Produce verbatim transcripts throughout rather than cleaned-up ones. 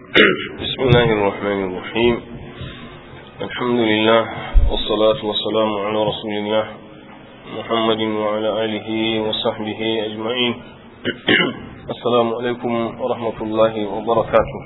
بسم الله الرحمن الرحيم. الحمد لله والصلاة والسلام على رسول الله محمد وعلى آله وصحبه أجمعين. السلام عليكم ورحمة الله وبركاته.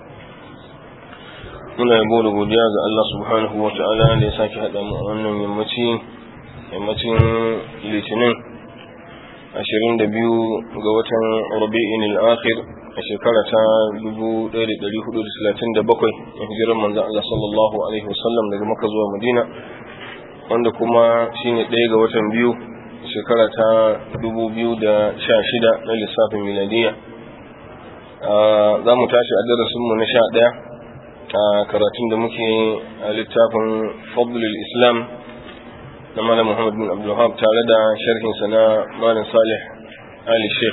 muna yabo da godiya ga Allah subhanahu wa ta'ala da ya sake haɗa mu a wannan yammaci yammacin litinin ashirin da biyu ga watan rabi'in al-akhir a shekara ta dubu ɗaya da ɗari hudu da talatin da bakwai a hijirar manzon Allah sallallahu alaihi wasallam daga Makka zuwa Madina, wanda kuma shine ɗaya ga watan biyu shekara ta dubu biyu da sha shida na lissafin miladiya. Za mu tashi a darasinmu na sha ɗaya a karatun da muke a littafin Fadlul Islam na Malam Muhammad bin Abdul Wahhab tare da sharhinsa na Malam Salih Ali Sheikh.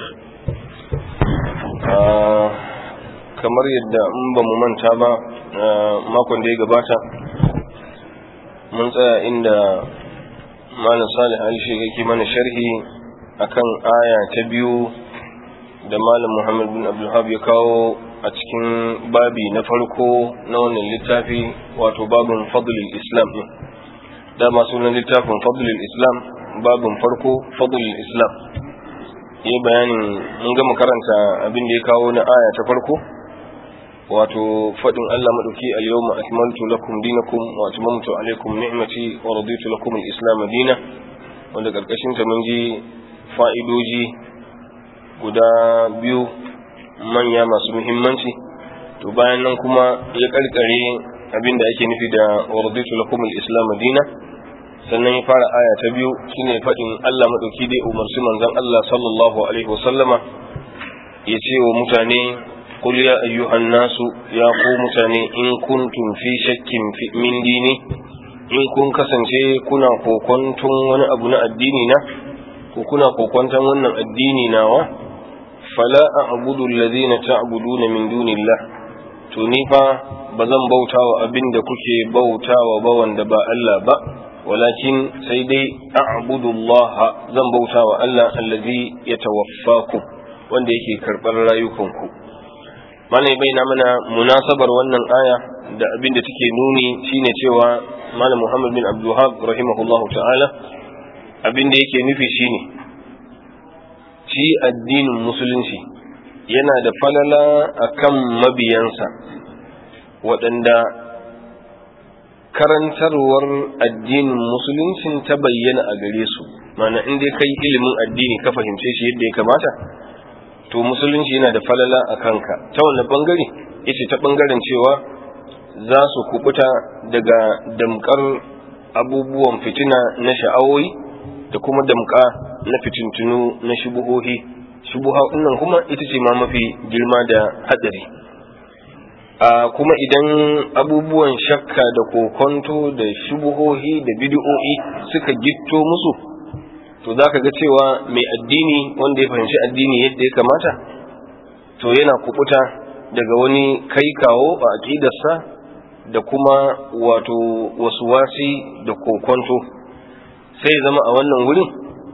Kamar yadda in ba mu manta ba, makon da ya gabata mun tsaya inda Malam Salih Ali Sheikh yake mana sharhi akan aya ta biyu da Malam Muhammad bin Abdul Wahhab ya kawo a cikin babi na farko na wannan littafi, wato babin Fadlul Islam. Dama sunan littafin Fadlul Islam, babin farko Fadlul Islam. Yi bayanin mun gama karanta abin da ya kawo na aya ta farko, wato fadin Allah madauki al-yawma akmaltu lakum dinakum wa atmamtu alaykum ni'mati wa raditu lakum al-islam dinan, wanda karkashin ta mun ji fa'idoji guda biyu manya masu muhimmanci. To bayan nan kuma ya karkare abin da ake nufi da wa raditu lakum al-islam dinan, sannan ya fara aya ta biyu shine fadin Allah madauki dai umarci manzon Allah sallallahu alaihi wasallama ya ce wa mutane, qul ya ayyuhan nasu, ya ku mutane, in kuntum fi shakkin min dini, in kun kasance kuna kokonton wani abu na addini na, ko kuna kokonton wannan addini nawa, fala a'budu alladhina ta'buduna min dunillah, to ni fa bazan bautawa abinda kuke bautawa ba wanda ba Allah ba, walakin sai dai a'budu Allah, zan bautawa Allah allazi yatawaffakum, wanda yake karbar rayukanku. malai baina mana munasabar wannan aya da abinda take nuni shine cewa Malam Muhammad bin Abdul Wahhab rahimahullahu ta'ala abinda yake nufi shine shi addinin musulunci yana da falala akan mabiyansa waɗanda karantarwar addinin musuluncin ta bayyana a gare su. Mana in dai kai ilimin addini ka fahimce shi yadda ya kamata, to musulunci yana da falala a kanka. Ta wannan bangare yace ta bangaren cewa za su kubuta daga damkar abubuwan fitina na sha'awoyi da kuma damka na fitintunu na shubuhohi. Shubuha nan kuma ita ce ma mafi girma da hadari. a kuma idan abubuwan shakka da kokonto da shubuhohi da bid'o'i suka gitto musu, to zaka ga cewa mai addini wanda ya fahimci addini yadda ya kamata, to yana kubuta daga wani kai kawo a aqidarsa da kuma wato waswasi da kokonto, sai zama a wannan wurin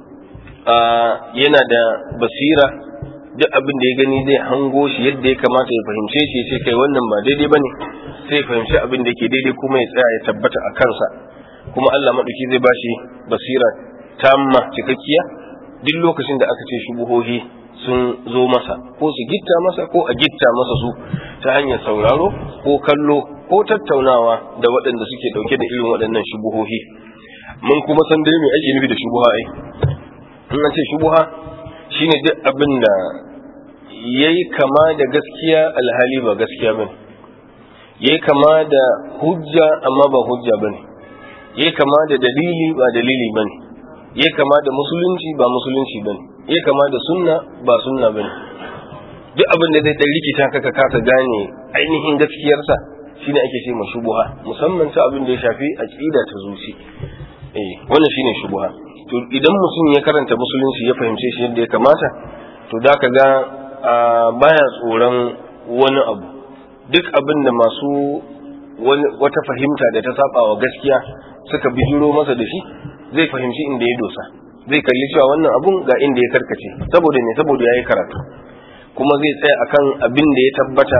yana da basira, duk abin da ya gani zai hango shi yadda ya kamata ya fahimce shi, sai kai wannan ba daidai bane, sai ya fahimci abin da ke daidai kuma ya tsaya ya tabbata a kansa. Kuma Allah madauki zai bashi basira tamma cikakkiya duk lokacin da aka ce shubuhohi sun zo masa, ko su gitta masa ko a gitta masa su ta hanyar sauraro ko kallo ko tattaunawa da waɗanda suke ɗauke da irin waɗannan shubuhohi. Mun kuma san dai me ake nufi da shubuha. ai in an ce shubuha shine duk abin da yayi kama da gaskiya alhali ba gaskiya bane, yayi kama da hujja amma ba hujja bane, yayi kama da dalili ba dalili bane, yayi kama da musulunci ba musulunci bane, yayi kama da sunna ba sunna bane. Duk abin da zai dan rikita ka ka kasa gane ainihin gaskiyarsa shine ake ce ma shubuha, musamman ta abin da ya shafi aqida ta zuci. eh wannan shine shubuha. To idan mutum ya karanta musulunci ya fahimce shi yadda ya kamata, to da ka ga baya tsoron wani abu. Duk abin da masu wata fahimta da ta saba wa gaskiya suka bijiro masa da shi, zai fahimci inda ya dosa, zai kalli cewa wannan abun ga inda ya karkace, saboda ne saboda yayi karatu, kuma zai tsaya akan abin da ya tabbata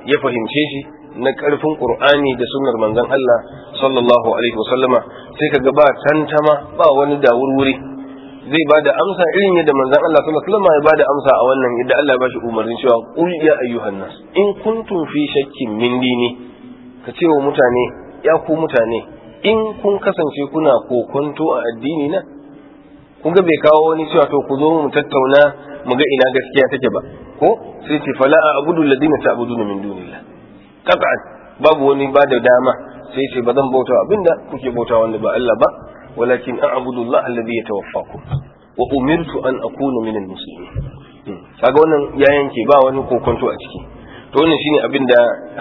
ya fahimce shi na karfin Qur'ani da sunnar manzon Allah sallallahu alaihi wasallama sai kaga ba tantama ba wani dawurwuri zai bada amsa irin yadda manzon Allah sallallahu alaihi wasallama ya bada amsa a wannan yadda Allah ya bashi umarnin cewa qul ya ayyuhan nas in kuntum fi shakkin min dini ka ce wa mutane ya ku mutane in kun kasance kuna kokonto a addini na kun ga bai kawo wani cewa to ku zo mu tattauna mu ga ina gaskiya take ba ko sai ce fala a'budu alladhina ta'buduna min dunillah qat'an babu wani ba da dama sai ce ba zan bauta abinda kuke bauta wanda ba Allah ba walakin a'budu Allah alladhi yatawaffakum wa umirtu an akuna min almuslimin kaga wannan ya yanke ba wani kokonto a ciki to wannan shine abinda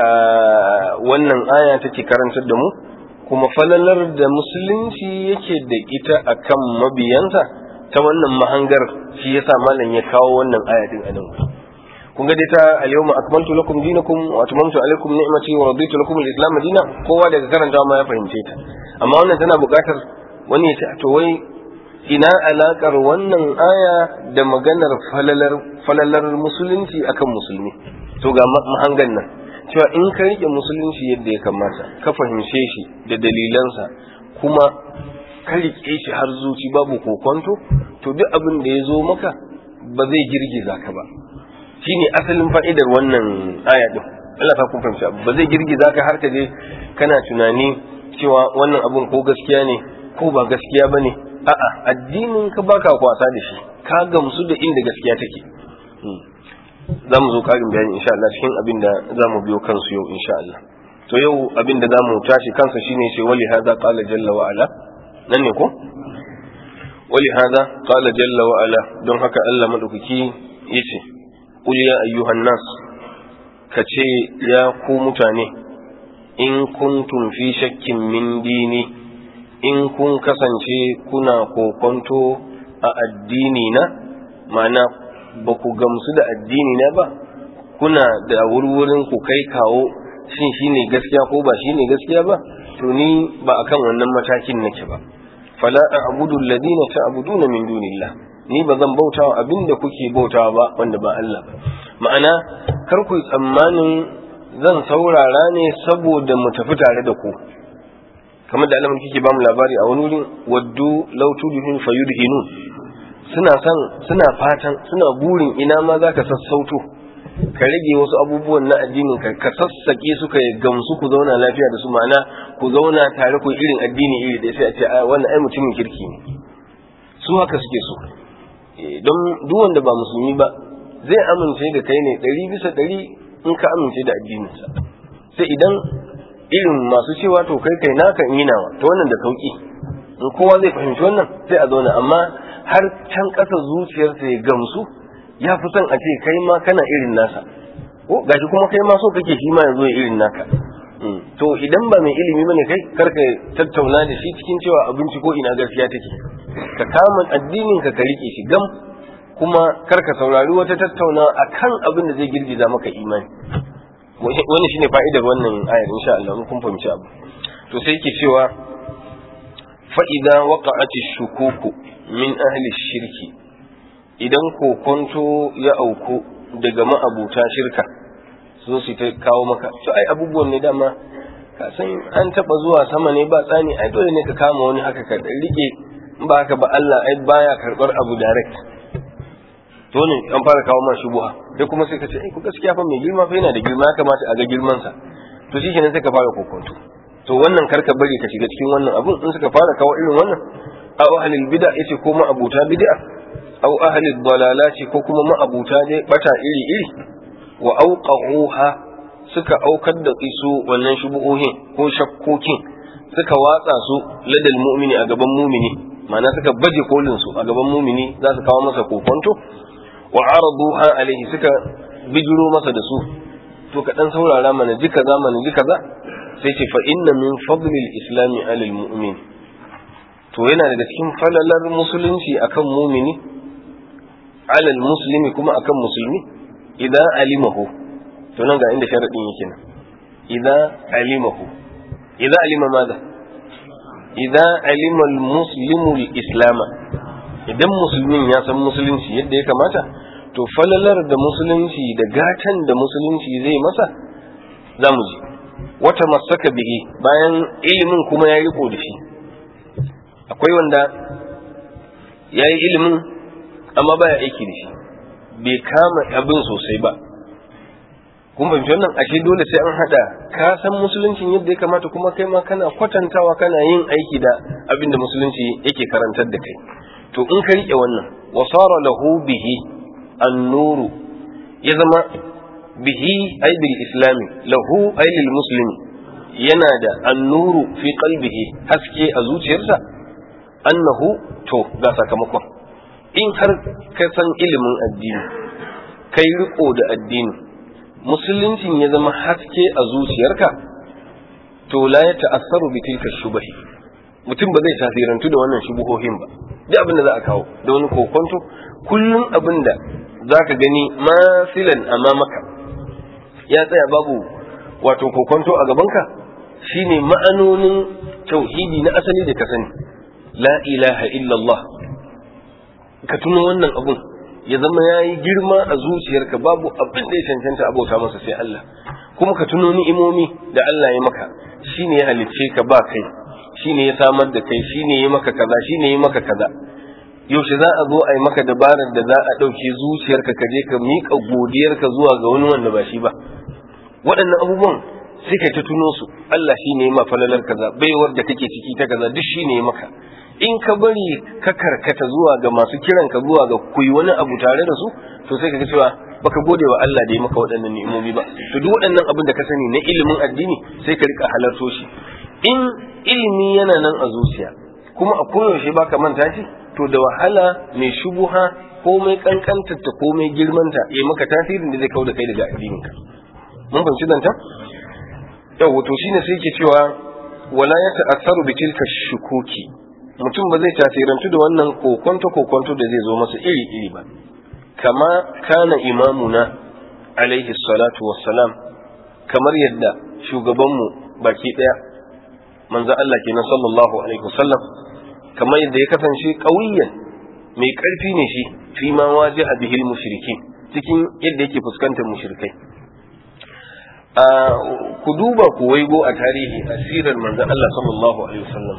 wannan aya take karantar da mu kuma falalar da musulunci yake da ita akan mabiyansa ta wannan mahangar shi yasa malam ya kawo wannan ayatin a nan kun ga dai ta al-yawma akmaltu lakum dinakum wa atmamtu alaykum ni'mati wa raditu lakum al-islam dinan kowa daga karanta ma ya fahimce ta amma wannan tana buƙatar wani ya ce to wai ina alakar wannan aya da maganar falalar falalar musulunci akan musulmi to ga mahangan nan cewa in ka rike musulunci yadda ya kamata ka fahimce shi da dalilansa kuma ka rike shi har zuci babu kokonto to duk abin da ya zo maka ba zai girgiza ka ba shine asalin fa'idar wannan aya din Allah ta kun fahimci ba zai girgiza ka har ka je kana tunani cewa wannan abun ko gaskiya ne ko ba gaskiya bane a'a addinin ka baka kwasa da shi ka gamsu da inda gaskiya take za mu zo karin bayani insha Allah cikin abin da za mu biyo kansu yau insha Allah to yau abin da za mu tashi kansa shine ce wali hada qala jalla wa ala nan ne ko wali hada qala jalla wa ala don haka Allah madaukaki yace qul ya ayyuhan nas kace ya ku mutane in kuntum fi shakkin min dini in kun kasance kuna kokonto a addini na ma'ana ba ku gamsu da addini na ba kuna da wurwurin ku kai kawo shin shine gaskiya ko ba shine gaskiya ba to ni ba akan wannan matakin nake ba fala a'budu alladhina ta'buduna min dunillah ni ba zan bautawa abinda kuke bautawa ba wanda ba Allah ba ma'ana kar ku tsammanin zan saurara ne saboda mu tafi tare da ku kamar da alamun kike ba mu labari a wani wurin waddu law tudhinu fayudhinun suna san suna fatan suna burin ina ma zaka sassauto ka rage wasu abubuwan na addinin ka ka sassake su ka gamsu ku zauna lafiya da su ma'ana ku zauna tare ku irin addini iri da sai a ce wannan ai mutumin kirki ne su haka suke so don duk wanda ba musulmi ba zai amince da kai ne ɗari bisa ɗari in ka amince da addininsa sai idan irin masu cewa to kai kai naka in yi nawa to wannan da sauki in kowa zai fahimci wannan sai a zauna amma har can ƙasa zuciyarsa ya gamsu ya fi son a ce kai ma kana irin nasa ko gashi kuma kai ma so kake shi ma ya zo irin naka to idan ba mai ilimi bane kai karka tattauna da shi cikin cewa abinci ko ina gaskiya take ka kama addinin ka ka rike shi gam kuma karka saurari wata tattauna akan abin da zai girgiza maka imani wannan shine fa'idar wannan ayar insha Allah mun kun fahimci abu to sai yake cewa fa idza waqa'ati shukuku min ahli shirki idan kokonto ya auku daga ma'abuta shirka so su ta kawo maka to ai abubuwan ne dama ka san an taba zuwa sama ne ba tsani ai dole ne ka kama wani haka ka rike ba haka ba Allah ai baya karbar abu direct to ne an fara kawo ma shubuha sai kuma sai ka ce ai ku gaskiya fa mai girma fa yana da girma ya kamata a ga girman sa to shi kenan sai ka fara kokonto to wannan karka bari ka shiga cikin wannan abun in suka fara kawo irin wannan aw ahlul bid'a yace ko ma abuta bid'a aw ahlul dalalati ko kuma ma abuta dai bata iri iri wa auqahuha suka aukar da isu wannan shubuhohin ko shakkokin suka watsa su ladal mu'mini a gaban mu'mini ma'ana suka baje kolin su a gaban mu'mini za su kawo masa kokonto wa araduha alaihi suka bijiro masa da su to ka dan saurara mana ji kaza mana ji kaza sai ce fa inna min fadlil islami alal mu'min to yana daga cikin falalar musulunci akan mu'mini alal muslimi kuma akan musulmi idan alimahu to nan ga inda sharadin yake nan idan alimahu idan alima maza idan alima almuslimu alislam idan musulmin ya san musulunci yadda ya kamata to falalar da musulunci da gatan da musulunci zai masa zamu ji wata masaka bihi bayan ilimin kuma ya riko da shi. Akwai wanda ya yi ilimin amma baya aiki da shi, bai kama abin sosai ba. Kun fahimci wannan? Ashe dole sai an hada ka san musuluncin yadda ya kamata, kuma kai ma kana kwatantawa kana yin aiki da abin da musulunci yake karantar da kai. To in ka rike wannan, wasara lahu bihi an-nuru, ya zama bihi ay bil islami, lahu ay lil muslimi, yana da an-nuru fi qalbihi, haske a zuciyarsa, annahu, to ga sakamakon. In har ka san ilimin addini, kai riko da addini, musuluncin ya zama haske a zuciyarka, to la ya ta'assaru bi tilka shubahi, mutum ba zai tasirantu da wannan shubuhohin ba. Duk abin da za a kawo da wani kokonto, kullum abin da za ka gani masilan amamaka ya tsaya babu wato kokonto a gabanka, shine ma'anonin tauhidi na asali da ka sani, la ilaha illallah. Ka tuno wannan abun ya zama ya yi girma a zuciyarka, babu abin da ya cancanta abota masa sai Allah. Kuma ka tuno ni'imomi da Allah ya maka, shine ya halicce ka ba kai, shine ya samar da kai, shine ya maka kaza, shine ya maka kaza. Yaushe za a zo a yi maka dabarar da za a ɗauke zuciyarka ka je ka miƙa godiyarka zuwa ga wani wanda ba shi ba? Waɗannan abubuwan sai ka ta tuno su, Allah shine ya ma falalar kaza, baiwar da kake ciki ta kaza, duk shine ya maka. In ka bari ka karkata zuwa ga masu kiran ka zuwa ga kuyi wani abu tare da su, to sai ka ga cewa baka gode wa Allah da ya maka waɗannan ni'imomi ba. To duk waɗannan abin da ka sani na ilimin addini sai ka rika halarto shi. In ilimi yana nan a zuciya kuma a koyaushe baka manta shi, to da wahala mai shubuha ko mai kankantar ta ko mai girmanta ya maka tasirin da zai kawo da kai daga addinin ka. Mun fahimci zanta? Yau to shine sai yake cewa wala ya ta'assaru bi tilka shukuki, mutum ba zai tasirantu da wannan kokonto kokonto da zai zo masa iri iri ba. Kama kana imamuna alaihi salatu wassalam, kamar yadda shugabanmu baki daya manzo Allah kenan sallallahu alaihi wasallam, kamar yadda ya kasance qawiyan mai karfi ne shi fi ma wajiha bihil mushrikin, cikin yadda yake fuskantar mushrikai. a ku duba ku waigo a tarihi asirar manzo Allah sallallahu alaihi wasallam,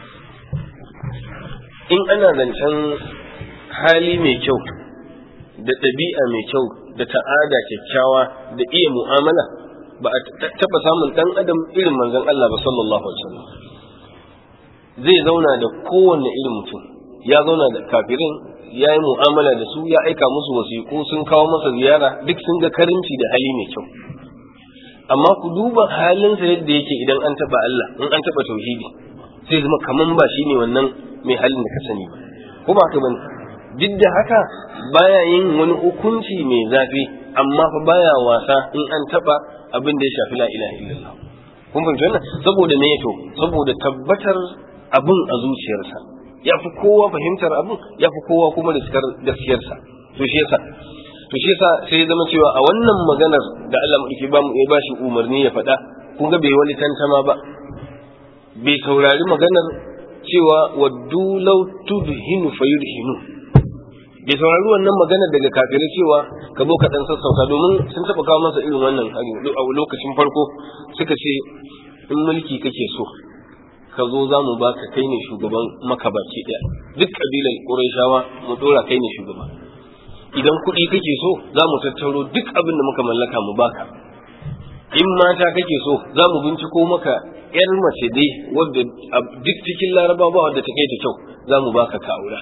in ana zancen hali mai kyau da ɗabi'a mai kyau da ta'ada kyakkyawa da iya mu'amala, ba a taɓa samun ɗan adam irin manzon Allah ba sallallahu alaihi wasallam. Zai zauna da kowanne irin mutum, ya zauna da kafirin, ya yi mu'amala da su, ya aika musu wasiƙu, sun kawo masa ziyara, duk sun ga karimci da hali mai kyau. Amma ku duba halinsa yadda yake idan an taɓa Allah, in an taɓa tauhidi, sai zama kaman ba shi ne wannan mai halin da ka sani ba, ko ba ka bane? Duk da haka baya yin wani hukunci mai zafi, amma fa baya wasa in an taba abin da ya shafi la ilaha illallah. Kun fahimci wannan? Saboda me to? Saboda tabbatar abin a zuciyarsa, ya fi kowa fahimtar abin, ya fi kowa kuma da gaskiyarsa. To shi yasa to shi yasa sai ya zama cewa a wannan maganar da Allah madauki ba mu ya bashi umarni ya faɗa, kun ga bai wani tantama ba, bai saurari maganar cewa waddu law tudhinu fayudhinu, bai saurari wannan maganar daga kafirai cewa ka zo ka dan sassauta, domin sun taba kawo masa irin wannan a lokacin farko, suka ce in mulki kake so ka zo za mu baka, kai ne shugaban maka baki daya, duk kabilan Qurayshawa mu dora kai ne shugaba. Idan kuɗi kake so za mu tattaro duk abin da muka mallaka mu baka. In mata kake so za mu binciko maka yar mace dai wadda duk cikin Larabawa wadda take da kyau za mu baka ka aura.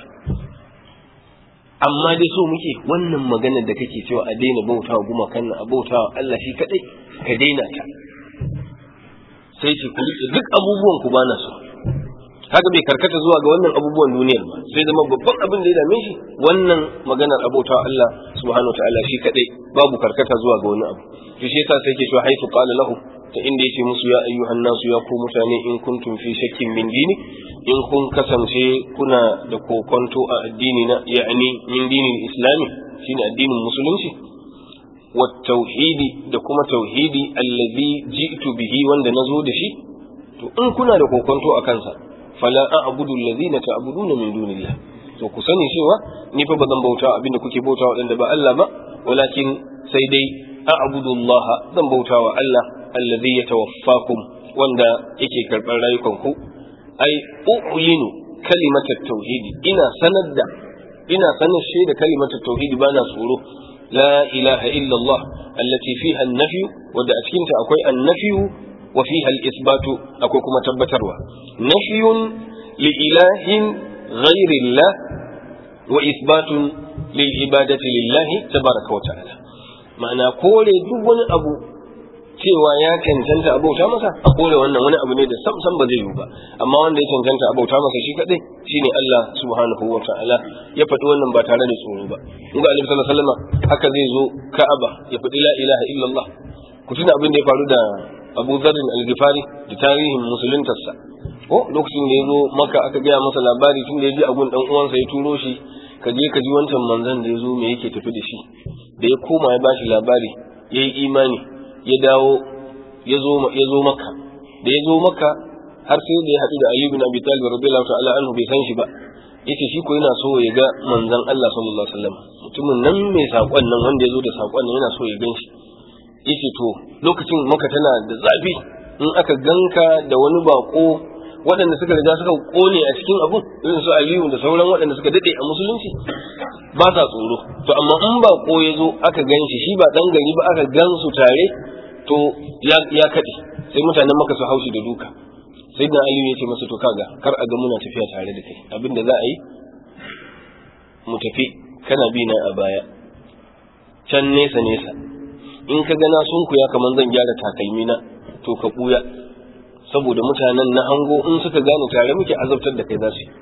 Amma dai so muke wannan maganar da kake cewa a daina bautawa gumakan nan, a bautawa Allah shi kadai, ka daina ta. Sai ce ku rike duk abubuwan ku bana so. Haka bai karkata zuwa ga wannan abubuwan duniyar ba, sai zama babban abin da ya dame shi wannan maganar abautawa Allah subhanahu wataala shi kadai, babu karkata zuwa ga wani abu. To shi yasa sai ke cewa haifu qala lahu, ta inda yace musu ya ayyuhan nasu, ya ku mutane, in kuntum fi shakkin min dini, in kun kasance kuna da kokonto a addini na, ya'ani min dinin islami, shine addinin musulunci, wa tauhidi da kuma tauhidi allazi ji'tu bihi, wanda nazo da shi, to in kuna da kokonto a kansa, fala a'budu allazina ta'buduna min dunillah, to ku sani cewa ni fa bazan bauta abinda kuke bauta wadanda ba Allah ba, walakin sai dai a'budu Allah zan bautawa Allah alladhi yatawaffakum wanda yake karɓar rayukanku ai u'linu kalimatat tauhidi ina sanar da ina sanar shi da kalimatat tauhidi bana tsoro la ilaha illa Allah allati fiha an-nafy wanda a cikin ta akwai an-nafy wa fiha al-ithbatu akwai kuma tabbatarwa nafyun li ilahin ghayri Allah wa ithbatun lil ibadati lillahi tabaraka wa ta'ala ma'ana kore duk wani abu cewa ya cancanta abauta masa a kore wannan wani abu ne da sam sam ba zai yi ba amma wanda ya cancanta abauta masa shi kadai shine Allah subhanahu wa ta'ala ya faɗi wannan ba tare da tsoro ba in ga Annabi sallallahu alaihi wasallam haka zai zo Ka'aba ya faɗi la ilaha illallah ku tuna abin da ya faru da Abu Dharr al-Ghifari da tarihin musuluntarsa ko lokacin da ya zo Makka aka gaya masa labari tun da ya ji agun dan uwansa ya turo shi ka je ka ji wancan manzon da ya zo me yake tafi da shi da ya koma ya bashi labari yayi imani ya dawo ya zo ya zo Makka da ya zo Makka har sai da ya haɗu da Ali bin Abi Talib radiyallahu ta'ala anhu bai san shi ba yace shi ko yana so ya ga manzon Allah sallallahu alaihi wasallam mutumin nan mai sakon nan wanda ya zo da sakon nan yana so ya gan shi yace to lokacin Makka tana da zafi in aka ganka da wani bako waɗanda suka riga suka kone a cikin abun irin su Aliyu da sauran waɗanda suka dade a musulunci ba sa tsoro to amma in ba ko ya zo aka gan shi shi ba dan gari ba aka gan su tare to ya ya kade sai mutanen Makka su haushi da duka sai da Aliyu ya ce masa to kaga kar a ga muna tafiya tare da kai abinda za a yi mu tafi kana bi na a baya can nesa nesa in ka gana sun kuya kaman zan gyara takalmi na to ka buya saboda mutanen na hango in suka gane tare muke azabtar da kai za su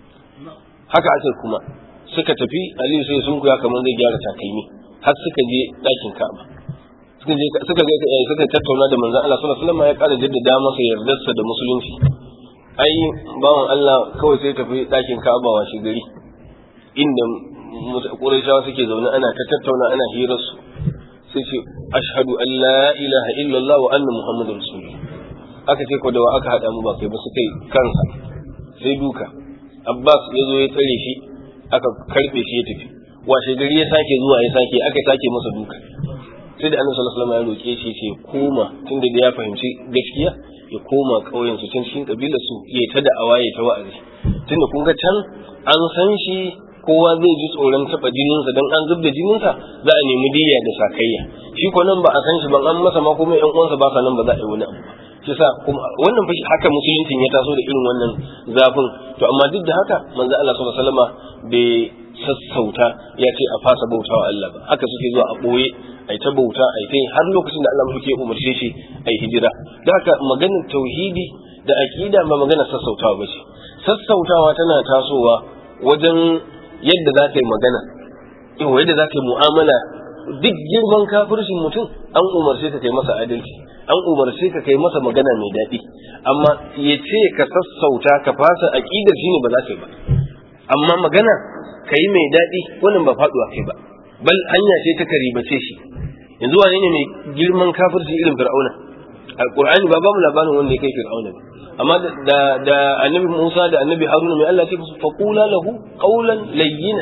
haka aka kuma suka tafi Aliyu sai sun kuya kamar zai gyara takalmi har suka je ɗakin Ka'aba suka je suka ga suka tattauna da manzon Allah sallallahu alaihi wasallam ya ƙara jaddada masa yardarsa da musulunci ai bawan Allah kawai sai tafi ɗakin Ka'aba washe gari inda Qurayshawa suke zaune ana ta tattauna ana hirar su sai ce ashhadu an la ilaha illallah wa anna muhammadar rasulullah aka ce ko da wa aka hada mu ba kai ba su kai kansa sai duka Abbas ya zo ya tsare shi aka karbe shi ya tafi washe gari ya sake zuwa ya sake aka sake masa duka sai da Annabi sallallahu alaihi wasallam ya roke shi ce koma tunda da ya fahimci gaskiya ya koma kauyen su can cikin kabilar su ya ta da awaye ta wa'azi tunda kun ga can an san shi kowa zai ji tsoron taba jininsa dan an zubda jininsa za a nemi diyya da sakayya shi ko nan ba a san shi ban an masa ma kuma ƴan uwansa ba sa nan ba za a yi wani abu shi sa wannan fa haka musuluncin ya taso da irin wannan zafin to amma duk da haka manzo Allah sallallahu alaihi wasallam bai sassauta ya ce a fasa bautawa Allah ba haka suke zuwa a boye ai ta bauta ai ta har lokacin da Allah muke umarce shi ai hijira da haka maganar tauhidi da aqida ba maganar sassautawa ba ce sassautawa tana tasowa wajen yadda za ta yi magana yadda za ta yi mu'amala duk girman kafircin mutum an umarce ka kai masa adalci an umarce ka kai masa magana mai daɗi amma ya ce ka sassauta ka fasa aƙidar shi ne ba za ka yi ba amma magana ka yi mai daɗi wannan ba faɗuwa kai ba bal hanya ce ta karibace shi yanzu wane ne mai girman kafirci irin fir'auna alqur'ani ba ba mu labarin wanda ya kai fir'auna ba amma da da annabi Musa da annabi Haruna mai Allah ce musu faqula lahu qawlan layyina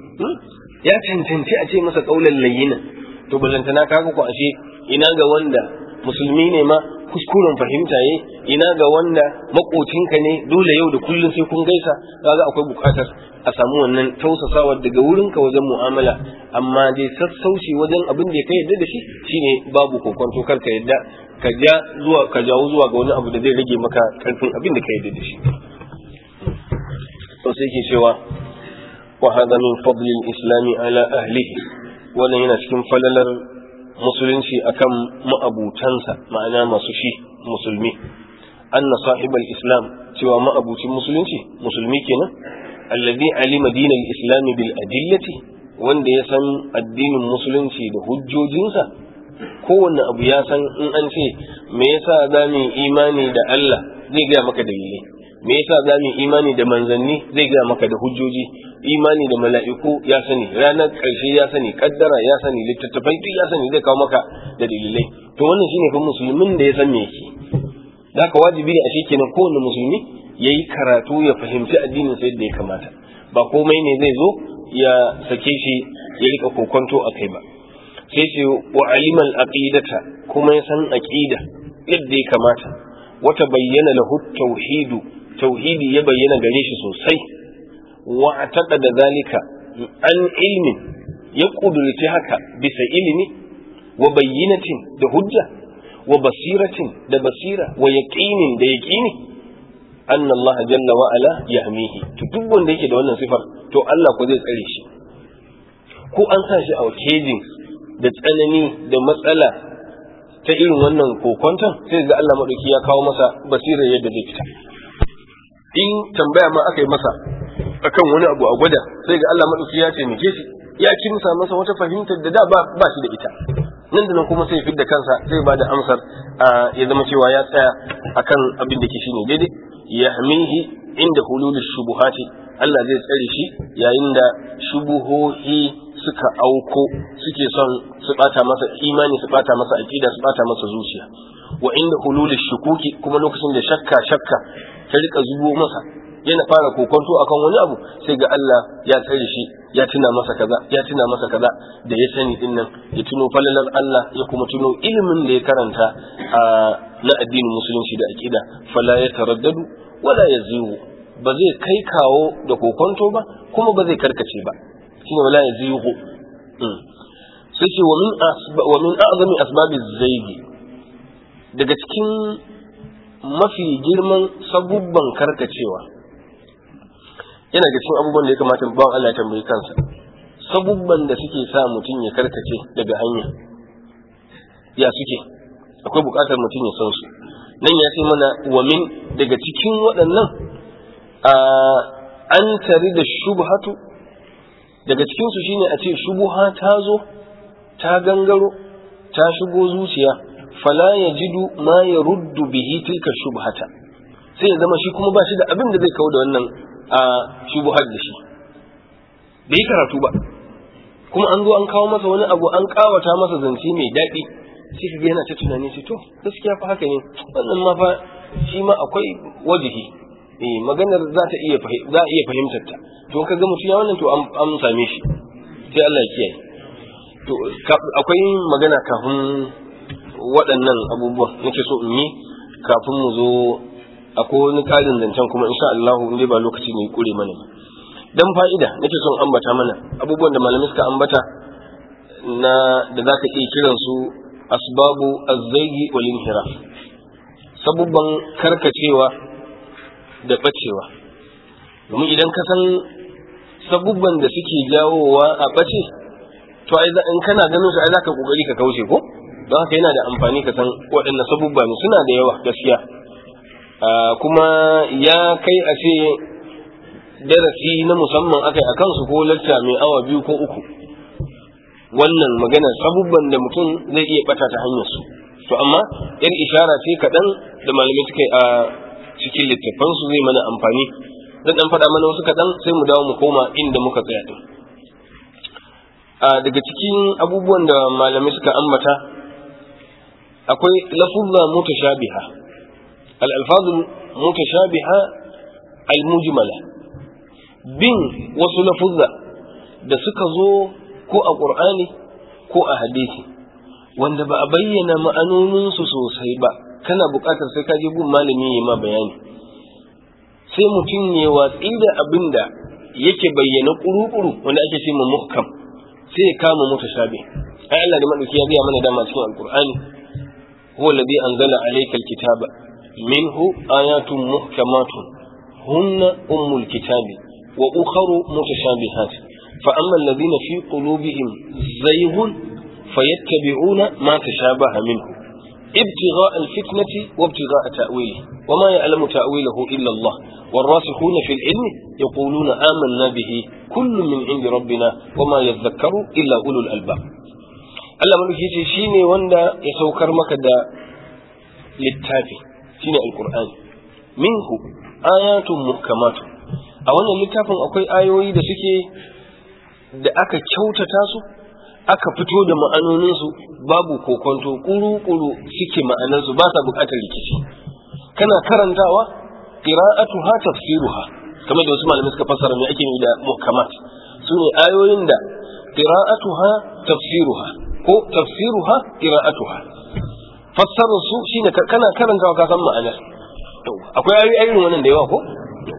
ya cancanci a ce masa qawlan layyina to balantana kaga ko ashe ina ga wanda musulmi ne ma kuskuren fahimta yayi ina ga wanda makocinka ne dole yau da kullun sai kun gaisa kaga akwai bukatar a samu wannan tausasawa daga wurinka wajen mu'amala amma dai sassauci wajen abin da ka yarda da shi shine babu kokonto kar ka yarda ka ja zuwa ka jawo zuwa ga wani abu da zai rage maka karfin abin da ka yarda da shi to sai ke cewa wa hada min fadli al-islam ala ahlihi wannan yana cikin falalar musulunci akan ma'abutansa ma'ana masu shi musulmi anna sahibal islam cewa ma'abucin musulunci musulmi kenan alladhi alima dinal islam bil adillati wanda ya san addinin musulunci da hujjojinsa kowanne abu ya san in an ce me yasa za mu imani da Allah zai ga maka dalilai me yasa za mu imani da manzanni zai ga maka da hujjoji imani da mala'iku ya sani ranar ƙarshe ya sani kaddara ya sani littattafai duk ya sani zai kawo maka da dalilai to wannan shine fa musulmin da ya san me yake da haka wajibi ne a shi kenan kowanne musulmi yayi karatu ya fahimci addinin sa yadda ya kamata ba komai ne zai zo ya sake shi ya rika kokonto a kai ba sai ce wa alimal aqidata kuma ya san aqida yadda ya kamata wata bayyana lahu tauhidu tauhidi ya bayyana gare shi sosai wa ataqada zalika an ilmin ya kudurci haka bisa ilimi wa bayyinatin da hujja wa basiratin da basira wa yaqinin da yaqini anna Allah jalla wa ala yahmihi to duk wanda yake da wannan sifar to Allah ko zai tsare shi ko an sa shi a kejin da tsanani da matsala ta irin wannan kokonton sai ga Allah madauki ya kawo masa basira yadda zai fita in tambaya ma aka yi masa akan wani abu a gwada sai ga Allah madauki ya taimake shi ya kimsa masa wata fahimtar da da ba, ba shi da ita nan da nan kuma sai fidda kansa sai ba da amsar ya zama cewa ya tsaya akan abin da ke shine daidai yahmihi inda hululul shubuhati Allah zai tsare shi yayin da shubuhohi suka auko suke son su bata masa imani su bata masa aqida su bata masa zuciya wa inda hululul shukuki kuma lokacin da shakka shakka ta rika zubo masa yana fara kokonto akan wani abu sai ga Allah ya tsare shi ya tuna masa kaza ya tuna masa kaza da ya sani din nan ya tuno falalar Allah ya kuma tuno ilimin da ya karanta a na addinin musulunci da aqida fala ya taraddadu wala yazihu ba zai kai kawo da kokonto ba kuma ba zai karkace ba shine wala yazihu sai ce wa min asba wa min a'zami asbabiz zaygi daga cikin mafi girman sabubban karkacewa yana da cikin abubuwan da ya kamata bawan Allah ya tambayi kansa sabubban da suke sa mutum ya karkace daga hanya ya suke akwai bukatar mutum ya san su nan ya ce mana wa min daga cikin waɗannan an tari da shubhatu daga cikin su shine a ce shubuha ta zo ta gangaro ta shigo zuciya fala yajidu ma yaruddu bihi tilka shubhata sai ya zama shi kuma ba shi da abin da zai kawo da wannan a shubuhar da shi bai karatu ba kuma an zo an kawo masa wani abu an kawata masa zance mai daɗi sai ka ga yana ta tunani sai to gaskiya fa haka ne wannan ma fa shi ma akwai wajihi eh maganar za ta iya za iya fahimtar ta to ka ga mutum ya wannan to an same shi sai Allah ya kiyaye to akwai magana kafin waɗannan abubuwan nake so in yi kafin mu zo akwai wani ƙarin zancen kuma insha Allah in ba lokaci ne kure mana dan fa'ida nake son ambata mana abubuwan da malamai suka ambata na da zaka iya kiran su asbabu az-zaygi wal inhiraf sabubban karkacewa da bacewa domin idan ka san sabubban da suke jawowa a bace to ai in kana ganin su ai zaka kokari ka kauce ko don haka yana da amfani ka san waɗannan sabubba ne suna da yawa gaskiya kuma ya kai a ce darasi na musamman akai a kansu ko lacca mai awa biyu ko uku wannan maganar sabubban da mutum zai iya bata ta hanyar su to amma yar ishara ce kaɗan da malamai suka yi a cikin littattafan su zai mana amfani zan dan faɗa mana wasu kaɗan sai mu dawo mu koma inda muka tsaya din daga cikin abubuwan da malamai suka ambata akwai lafuzza mutashabiha al-alfaz mutashabiha al-mujmala bin wasu lafuzza da suka zo ko a qur'ani ko a hadisi wanda ba a bayyana ma'anonin su sosai ba kana buƙatar sai ka je gun malami ya ma bayani sai mutum ya watsi da abinda yake bayyana kuru-kuru wanda ake ce muhkam sai ya kama mutashabih ai Allah da madauki ya ga mana dama cikin alqur'ani huwa alladhi anzala alayka alkitaba minhu ayatun muhkamatun hunna ummul kitabi wa ukharu mutashabihat fa amma alladhina fi qulubihim zayghun fayattabi'una ma tashabaha minhu ابتغاء الفتنة وابتغاء تأويله وما يعلم تأويله إلا الله والراسخون في العلم يقولون آمنا به كل من عند ربنا وما يذكر إلا أولو الألباب Allah mulki yace shine wanda ya saukar maka da littafi shine alqur'ani minhu ayatun muhkamatun a wannan littafin akwai ayoyi da suke da aka kyautata su aka fito da ma'anoninsu babu kokonto kuru-kuru suke ma'anarsu ba sa bukatar rikici kana karantawa qira'atuha tafsiruha kamar da wasu malamai suka fassara me ake nufi da muhkamat sune ayoyin da qira'atuha tafsiruha ko tafsiruha qira'atuha, fassarar su shine kana karantawa ka san ma'anar. Akwai ayoyi irin wannan da yawa ko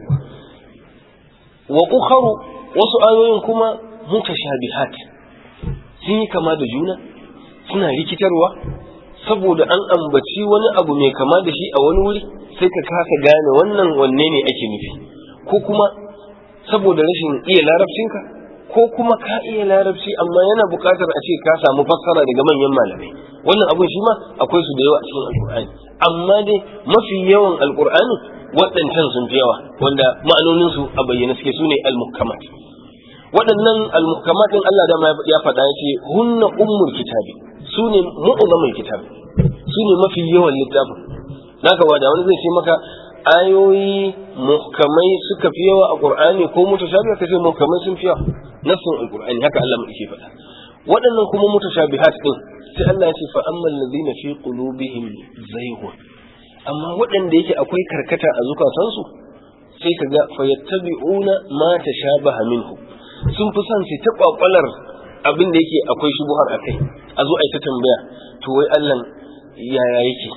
wa ukharu, wasu ayoyin kuma mutashabihat, sun yi kama da juna, suna rikitarwa saboda an ambaci wani abu mai kama da shi a wani wuri sai ka kasa gane wannan wanne ne ake nufi, ko kuma saboda rashin iya larabcinka, ko kuma ka iya larabci amma yana buƙatar a ce ka samu fassara daga manyan malamai. Wannan abun shi ma akwai su da yawa a cikin alkur'ani, amma dai mafi yawan alkur'ani waɗancan sun fi yawa, wanda ma'anoninsu a bayyana suke, su ne al-muhkamat. Waɗannan al-muhkamat din Allah da ya faɗa ya ce hunna ummul kitabi, su ne mu'zamul kitabi, su ne mafi yawan littafin. Naka wada wani zai ce maka ayoyi muhkamai suka fi yawa a Qur'ani ko mutashabihat, kace muhkamai sun fi yawa nassun al-Qur'ani, haka Allah mai ke faɗa. Waɗannan kuma mutashabihat din sai Allah ya ce fa ammal ladina fi qulubihim zayghun, amma waɗanda yake akwai karkata a zukatansu sai kaga fayattabi'una ma tashabaha minhu, sun fi son su ta kwakwalar abin da yake akwai shubuhar akai, a zo a yi ta tambaya to wai Allah yaya yake.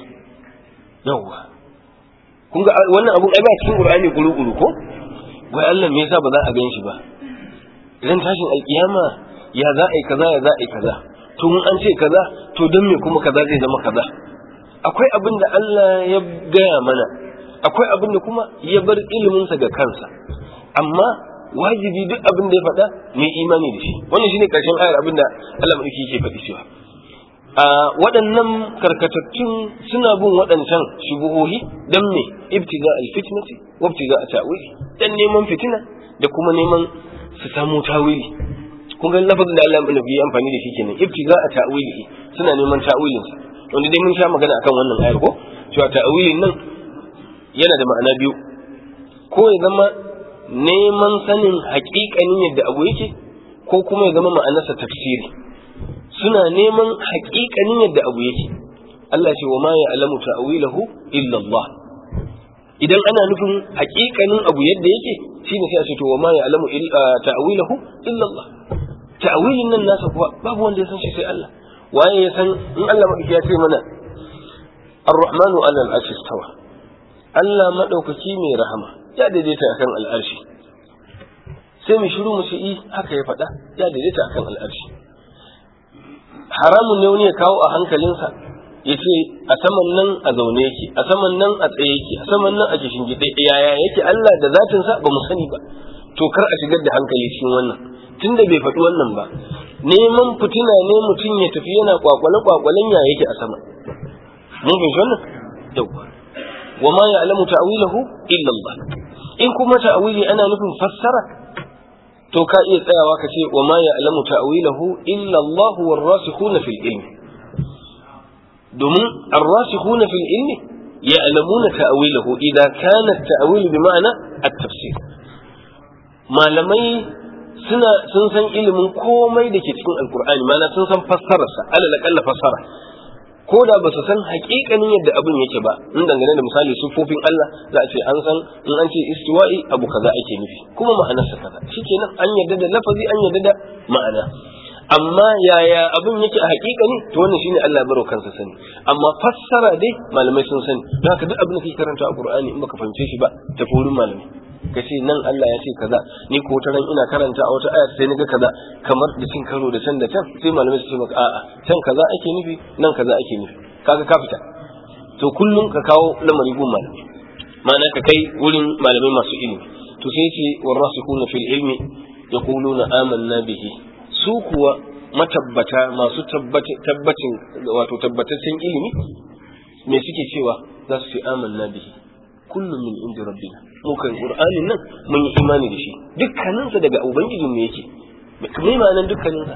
Yawwa kun ga wannan abun ai ba cikin Qur'ani guru-guru ko, wai Allah me yasa ba za a gan shi ba, idan tashin alkiyama ya za a yi kaza ya za a yi kaza, to mun an ce kaza to don me kuma kaza zai zama kaza. Akwai abin da Allah ya gaya mana, akwai abin da kuma ya bar iliminsa ga kansa, amma wajibi duk abin da ya faɗa mai imani da shi. Wannan shine karshen ayar abin da Allah madauki yake faɗi cewa a waɗannan karkatattun suna bin waɗancan shubuhohi dan me ibtiga alfitnati wa ibtiga ta'wili, dan neman fitina da kuma neman su samu tawili. Kun ga lafazin da Allah madauki ya amfani da shi kenan, ibtiga ta'wili, suna neman ta'wilin sa, wanda dai mun sha magana akan wannan ayar ko cewa ta'wilin nan yana da ma'ana biyu, ko ya zama neman sanin haƙiƙanin yadda abu yake, ko kuma ya zama ma'anarsa tafsiri. Suna neman haƙiƙanin yadda abu yake. Allah ce wa ma ya'lamu ta'wilahu illa Allah. Idan ana nufin haƙiƙanin abu yadda yake shine sai a ce to wa ma ya'lamu ta'wilahu illa Allah. Ta'wilin nan nasa kuwa babu wanda ya san shi sai Allah. Waye ya san, in Allah madauki ya ce mana Ar-Rahmanu 'ala al-'arshi istawa, Allah madaukaki mai rahama ya daidaita akan al'arshi, sai mu shiru mu ce i haka ya faɗa, ya daidaita akan al'arshi. Haramun ne wani ya kawo a hankalinsa ya ce a saman nan a zaune yake, a saman nan a tsaye yake, a saman nan a kishin gida, yaya yake Allah da zatinsa ba mu sani ba. To kar a shigar da hankali cikin wannan, tunda bai faɗi wannan ba. Neman fitina ne mutum ya tafi yana kwakwale kwakwalen ya yake a sama. Mun fahimci wannan? Yawwa. Wa ma ya'lamu ta'wilahu illa Allah. In kuma ta'wili ana nufin fassara, to ka iya tsayawa ka ce wa ma ya'lamu ta'wilahu illa Allah war-rasikhuna fil ilmi. Domin ar-rasikhuna fil ilmi ya'lamuna ta'wilahu idza kana at-ta'wil bi ma'ana at-tafsir. Malamai suna sun san ilimin komai da ke cikin alkur'ani, ma'ana sun san fassararsa, alal aqalla fassara, ko da ba su san haƙiƙanin yadda abin yake ba. In dangane da misali sufofin Allah za a ce an san in an ce istiwa'i abu kaza ake nufi, kuma ma'anarsa kaza, shikenan an yarda da lafazi, an yarda da ma'ana. Amma yaya abin yake a haƙiƙani, to wannan shine Allah baro kansa sani, amma fassara dai malamai sun sani. Don haka duk abin da kake karanta a Qur'ani in baka fahimce shi ba, tafi wurin malamai ka ce nan Allah ya ce kaza, ni ko ta ran ina karanta a wata aya sai naga kaza kamar da cin karo da can da can, sai malamai su ce maka a'a can kaza ake nufi, nan kaza ake nufi, kaga ka fita. To kullum ka kawo lamari gun malamai, ma'ana ka kai wurin malamai masu ilimi. To sai ce warasikuna fil ilmi yaquluna amanna bihi, su kuwa matabbata masu tabbacin wato tabbataccen ilimi me suke cewa za su ce amanna bihi kullum min inda rabbina, mu kan qur'anin nan mun yi imani da shi dukkaninsa daga ubangijin mu yake. Me ma'anar dukkaninsa?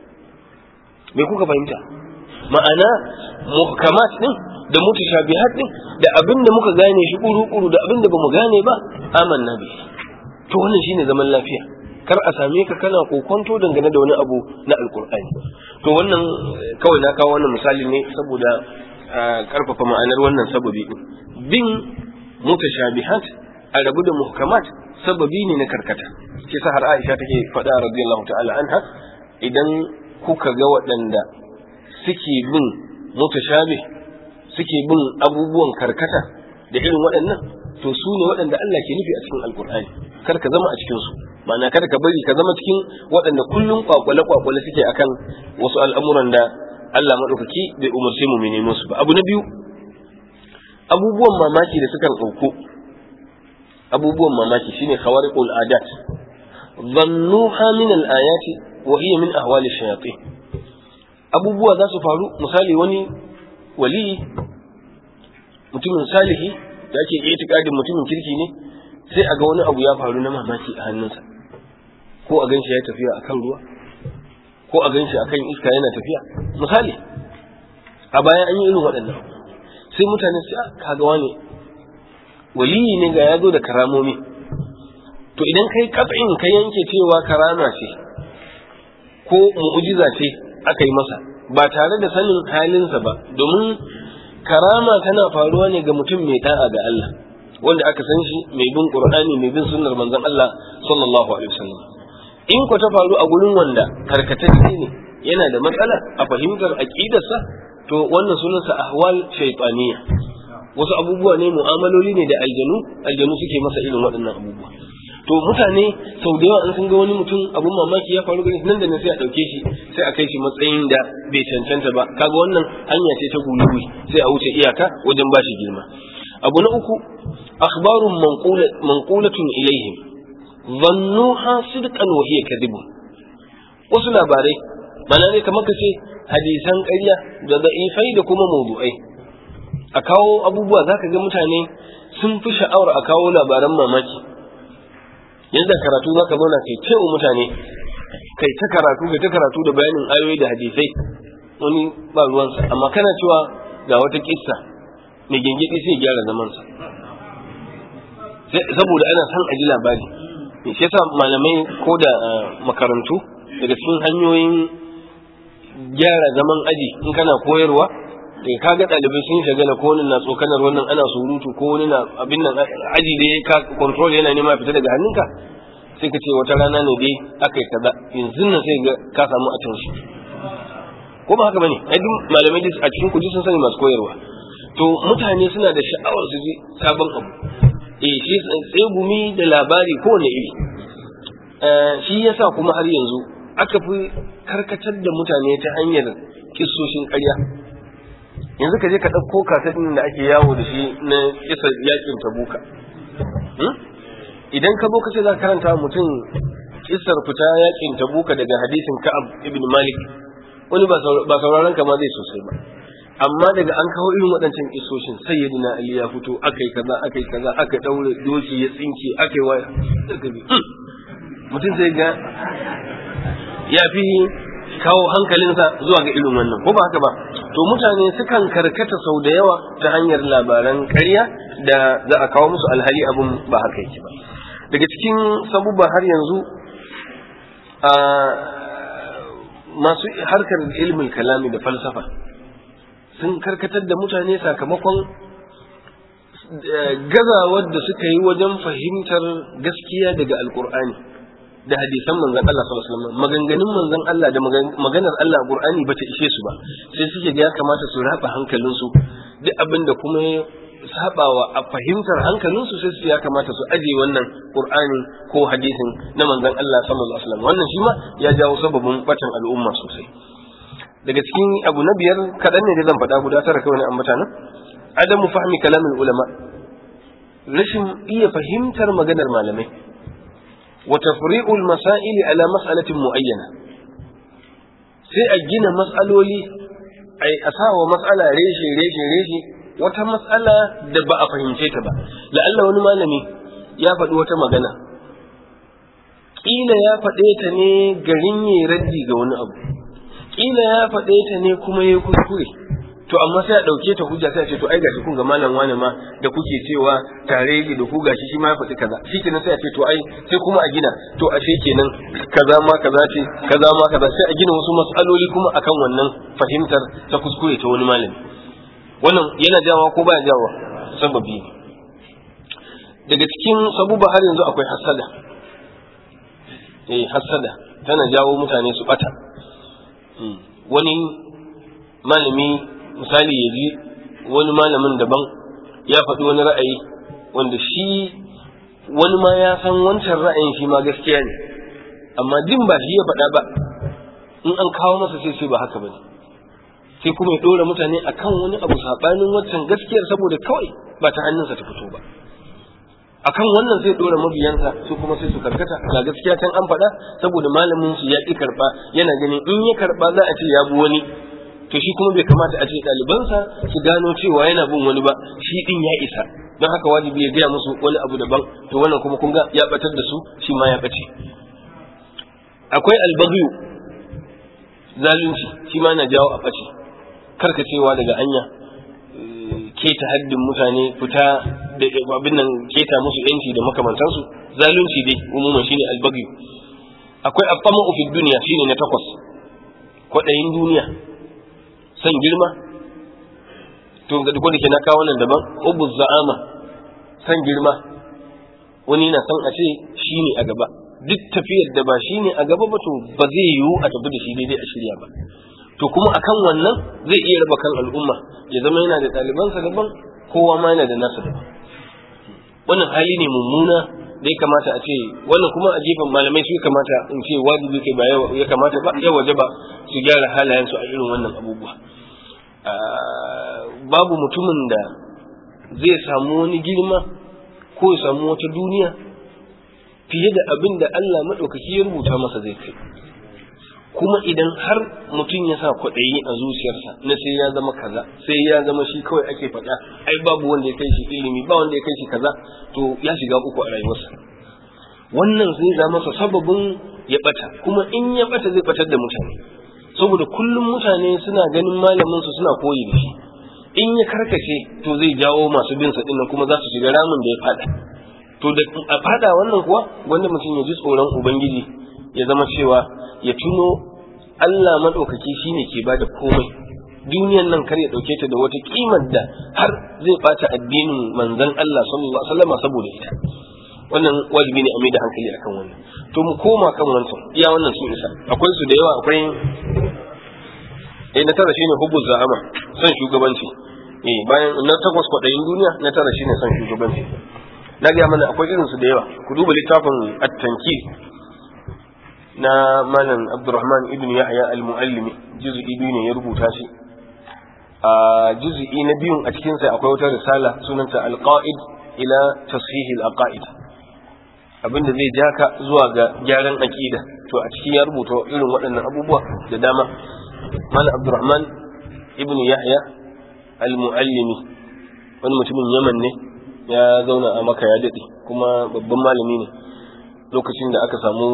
me kuka fahimta? Ma'ana muhkamat din da mutashabihat din da abin da muka gane shi kuru-kuru da abin da bamu gane ba, amanna bihi. To wannan shine zaman lafiya, kar a same ka kana kokonto dangane da wani abu na alkur'ani. To wannan kawai na kawo wannan misali ne saboda karfafa ma'anar wannan sababi din. Bin mutashabihat a rabu da muhkamat sababi ne na karkata. Shi sa har Aisha take faɗa radiyallahu ta'ala anha, idan kuka ga waɗanda suke bin mutashabih suke bin abubuwan karkata da irin waɗannan to su ne waɗanda Allah ke nufi a cikin alkur'ani kar ka zama a cikin su ma'ana kar ka bari ka zama cikin waɗanda kullum kwakwale kwakwale suke akan wasu al'amuran da Allah madaukaki bai umarce mu mu nemo su ba. Abu na biyu, abubuwan mamaki da sukan ɗauko abubuwan mamaki shine khawariqul adat dhannuha min al-ayati wa hiya min ahwali shayatin. Abubuwa za su faru, misali wani wali mutumin salihi da ake itikadin mutumin kirki ne, sai a ga wani abu ya faru na mamaki a hannunsa, ko a ganshi ya tafiya akan ruwa, ko a ganshi akan iska yana tafiya misali. A baya an yi irin waɗannan, sai mutane su kaga wani waliyi ne ga ya zo da karamomi, to idan kai kafin ka yanke cewa karama ce ko mu'jiza ce aka yi masa ba tare da sanin halinsa ba, domin karama tana faruwa ne ga mutum mai da'a ga Allah wanda aka san shi mai bin Qur'ani mai bin sunnar manzon Allah sallallahu alaihi wasallam. In ko ta faru a gurin wanda karkatacce ne yana da matsala a fahimtar aqidarsa, to wannan sunansa ahwal shaytaniya, wasu abubuwa ne mu'amaloli ne da aljanu aljanu suke masa irin waɗannan abubuwa. To mutane sau da yawa an sun ga wani mutum abun mamaki ya faru gare nan da nan sai a ɗauke shi sai a kai shi matsayin da bai cancanta ba, kaga wannan hanya ce ta guluwi, sai a wuce iyaka wajen bashi girma. Abu na uku, akhbarun manqulatun ilaihim dhannuha sidqan wa hiya kadhibun. Wasu labarai mana ne kamar kace hadisan ƙarya da da'ifai da kuma mawdu'ai, a kawo abubuwa zaka ga mutane sun fi sha'awar a kawo labaran mamaki. Yanzu karatu zaka zauna kai ce wa mutane kai ta karatu kai ta karatu da bayanin ayoyi da hadisai, wani ba ruwansa, amma kana cewa ga wata kissa mai gengedi sai gyara zamansa saboda ana son a ji labari. Shi yasa malamai ko da makarantu daga cikin hanyoyin gyara zaman aji, in kana koyarwa daga kaga ɗalibai sun shagala ko wani na tsokanar wannan ana surutu ko wani na abin nan aji da ya ka control yana nema fita daga hannunka, sai ka ce wata rana ne dai aka yi kaza, yanzu nan sai ga ka samu attention, ko ba haka bane? Ai duk malamai a cikin kuji sun sani masu koyarwa. To mutane suna da sha'awar su ji sabon abu, eh shi tsegumi da labari kowane iri. Shi yasa kuma har yanzu aka fi karkatar da mutane ta hanyar kissoshin ƙarya. Yanzu ka je ka ɗauko kasadin da ake yawo da shi na kisa yakin Tabuka. Idan ka zo ka ce za ka karanta mutum kisar fita yakin Tabuka daga hadisin Ka'ab ibn Malik, wani ba sauraron ka ma zai sosai ba. Amma daga an kawo irin waɗancan kisoshin, sayyidina Ali ya fito, akai kaza akai kaza, aka daure doki ya tsinke, akai waya, mutum sai ga ya fi kawo hankalinsa zuwa ga irin wannan, ko ba haka ba? To mutane sukan karkata sau da yawa ta hanyar labaran ƙarya da za a kawo musu, alhali abin ba haka yake ba. Daga cikin sabubba har yanzu a masu harkar ilmin kalami da falsafa sun karkatar da mutane sakamakon gazawar da suka yi wajen fahimtar gaskiya daga alkur'ani da hadisan manzon Allah sallallahu alaihi wasallam. Maganganun manzon Allah da maganar Allah a Qur'ani bata ishe su ba, sai suke ga ya kamata su raba hankalinsu, duk abin da kuma ya sabawa a fahimtar hankalinsu sai su ya kamata su aje wannan Qur'ani ko hadisin na manzon Allah sallallahu alaihi wasallam. Wannan shi ma ya jawo sababin batan al'umma sosai. Daga cikin abu na biyar kaɗan ne da zan faɗa, guda tara kawai na ambata nan, adamu fahmi kalamin ulama, rashin iya fahimtar maganar malamai, wa tafri'ul masaili ala mas'alatin muayyana, sai a gina mas'aloli ai a sawa mas'ala reshe reshe reshe wata mas'ala da ba a fahimce ta ba. La'alla wani malami ya faɗi wata magana, ƙila ya faɗe ta ne garin yi raddi ga wani abu, ƙila ya faɗe ta ne kuma ya kuskure, to amma sai a ɗauke ta hujja sai a ce to ai gashi kun ga malam wani ma da kuke cewa tare da ku gashi shi ma ya faɗi kaza, shi kenan sai a ce to ai sai kuma a gina to ashe kenan kaza ma kaza ce kaza ma kaza, sai a gina wasu mas'aloli kuma akan wannan fahimtar ta kuskure ta wani malami. Wannan yana jawa ko baya jawa? Sababi. Daga cikin sabuba har yanzu akwai hasada. Eh hasada tana jawo mutane su bata. Wani malami misali ya ji wani malamin daban ya faɗi wani ra'ayi wanda shi wani ma ya san wancan ra'ayin shi ma gaskiya ne, amma din ba shi ya faɗa ba, in an kawo masa sai sai ba haka ba ne, sai kuma ya ɗora mutane akan wani abu saɓanin wancan gaskiyar saboda kawai ba ta hannunsa ta fito ba. Akan wannan zai ɗora mabiyansa su kuma sai su karkata ga gaskiya can an faɗa, saboda malamin su ya ƙi karɓa, yana ganin in ya karɓa za a ce ya bi wani, to shi kuma bai kamata a ce ɗalibansa su gano cewa yana bin wani ba, shi ɗin ya isa, don haka wajibi ya gaya musu wani abu daban. To wannan kuma kun ga ya ɓatar da su, shi ma ya ɓace. Akwai albagyu, zalunci, shi ma na jawo a ɓace, karkacewa daga hanya, keta haddin mutane, fita da abin nan, keta musu yanci da makamantansu, zalunci dai umuman shine albagyu. Akwai afama fi duniya, shine na takwas, kwaɗayin duniya, san girma, to ga duk da ke na kawo nan daban, ubuz za'ama, san girma, wani na san a ce shine a gaba, duk tafiyar da ba shine a gaba ba to ba zai yiwu a tafi da shi daidai a shirya ba. To kuma akan wannan zai iya raba kan al'umma, ya zama yana da ɗalibansa daban, kowa ma yana da nasa daban. Wannan hali ne mummuna da ya kamata a ce, wannan kuma a gefen malamai su ya kamata in ce wajibi kai ba ya kamata ba, ya waje ba su gyara halayensu a irin wannan abubuwa. Babu mutumin da zai samu wani girma ko ya samu wata duniya fiye da abin da Allah maɗaukaki ya rubuta masa zai kai. Kuma idan har mutum ya sa kwaɗayi a zuciyarsa na sai ya zama kaza, sai ya zama shi kawai ake faɗa, ai babu wanda ya kai shi ilimi, ba wanda ya kai shi kaza, to ya shiga uku a rayuwarsa. Wannan zai zama masa sababin ya ɓata, kuma in ya ɓata zai ɓatar da mutane, saboda kullum mutane suna ganin malamin su suna koyi da shi. In ya karkace to zai jawo masu bin sa dinnan kuma za su shiga ramin da ya faɗa. To da a faɗa wannan kuwa wanda mutum ya ji tsoron ubangiji, ya zama cewa ya tuno Allah maɗaukaki shine ke bada komai. Duniyan nan kar ya ɗauke ta da wata kimar da har zai ɓata addinin manzon Allah sallallahu alaihi wasallam saboda ita. Wannan wajibi ne a mai da hankali akan wannan. To mu koma kan wancan, iya wannan sun isa. Akwai su da yawa, akwai eh na tara shine hubbu za'ama, son shugabanci. Eh bayan na takwas kwaɗayin duniya, na tara shine son shugabanci. Na ga mana akwai irin su da yawa. Ku duba littafin at-tankil na malam Abdurrahman ibn Yahya al-Muallimi, juz'i biyu ne ya rubuta shi. A juz'i na biyun a cikin sa akwai wata risala sunanta al-Qa'id ila tashih al-aqaid, abinda zai ja ka zuwa ga gyaran aqida. To a cikin ya rubuta irin waɗannan abubuwa da dama. Malam Abdurrahman ibn Yahya al-Muallimi wani mutumin Yaman ne, ya zauna a Makka ya dade, kuma babban malami ne. Lokacin da aka samu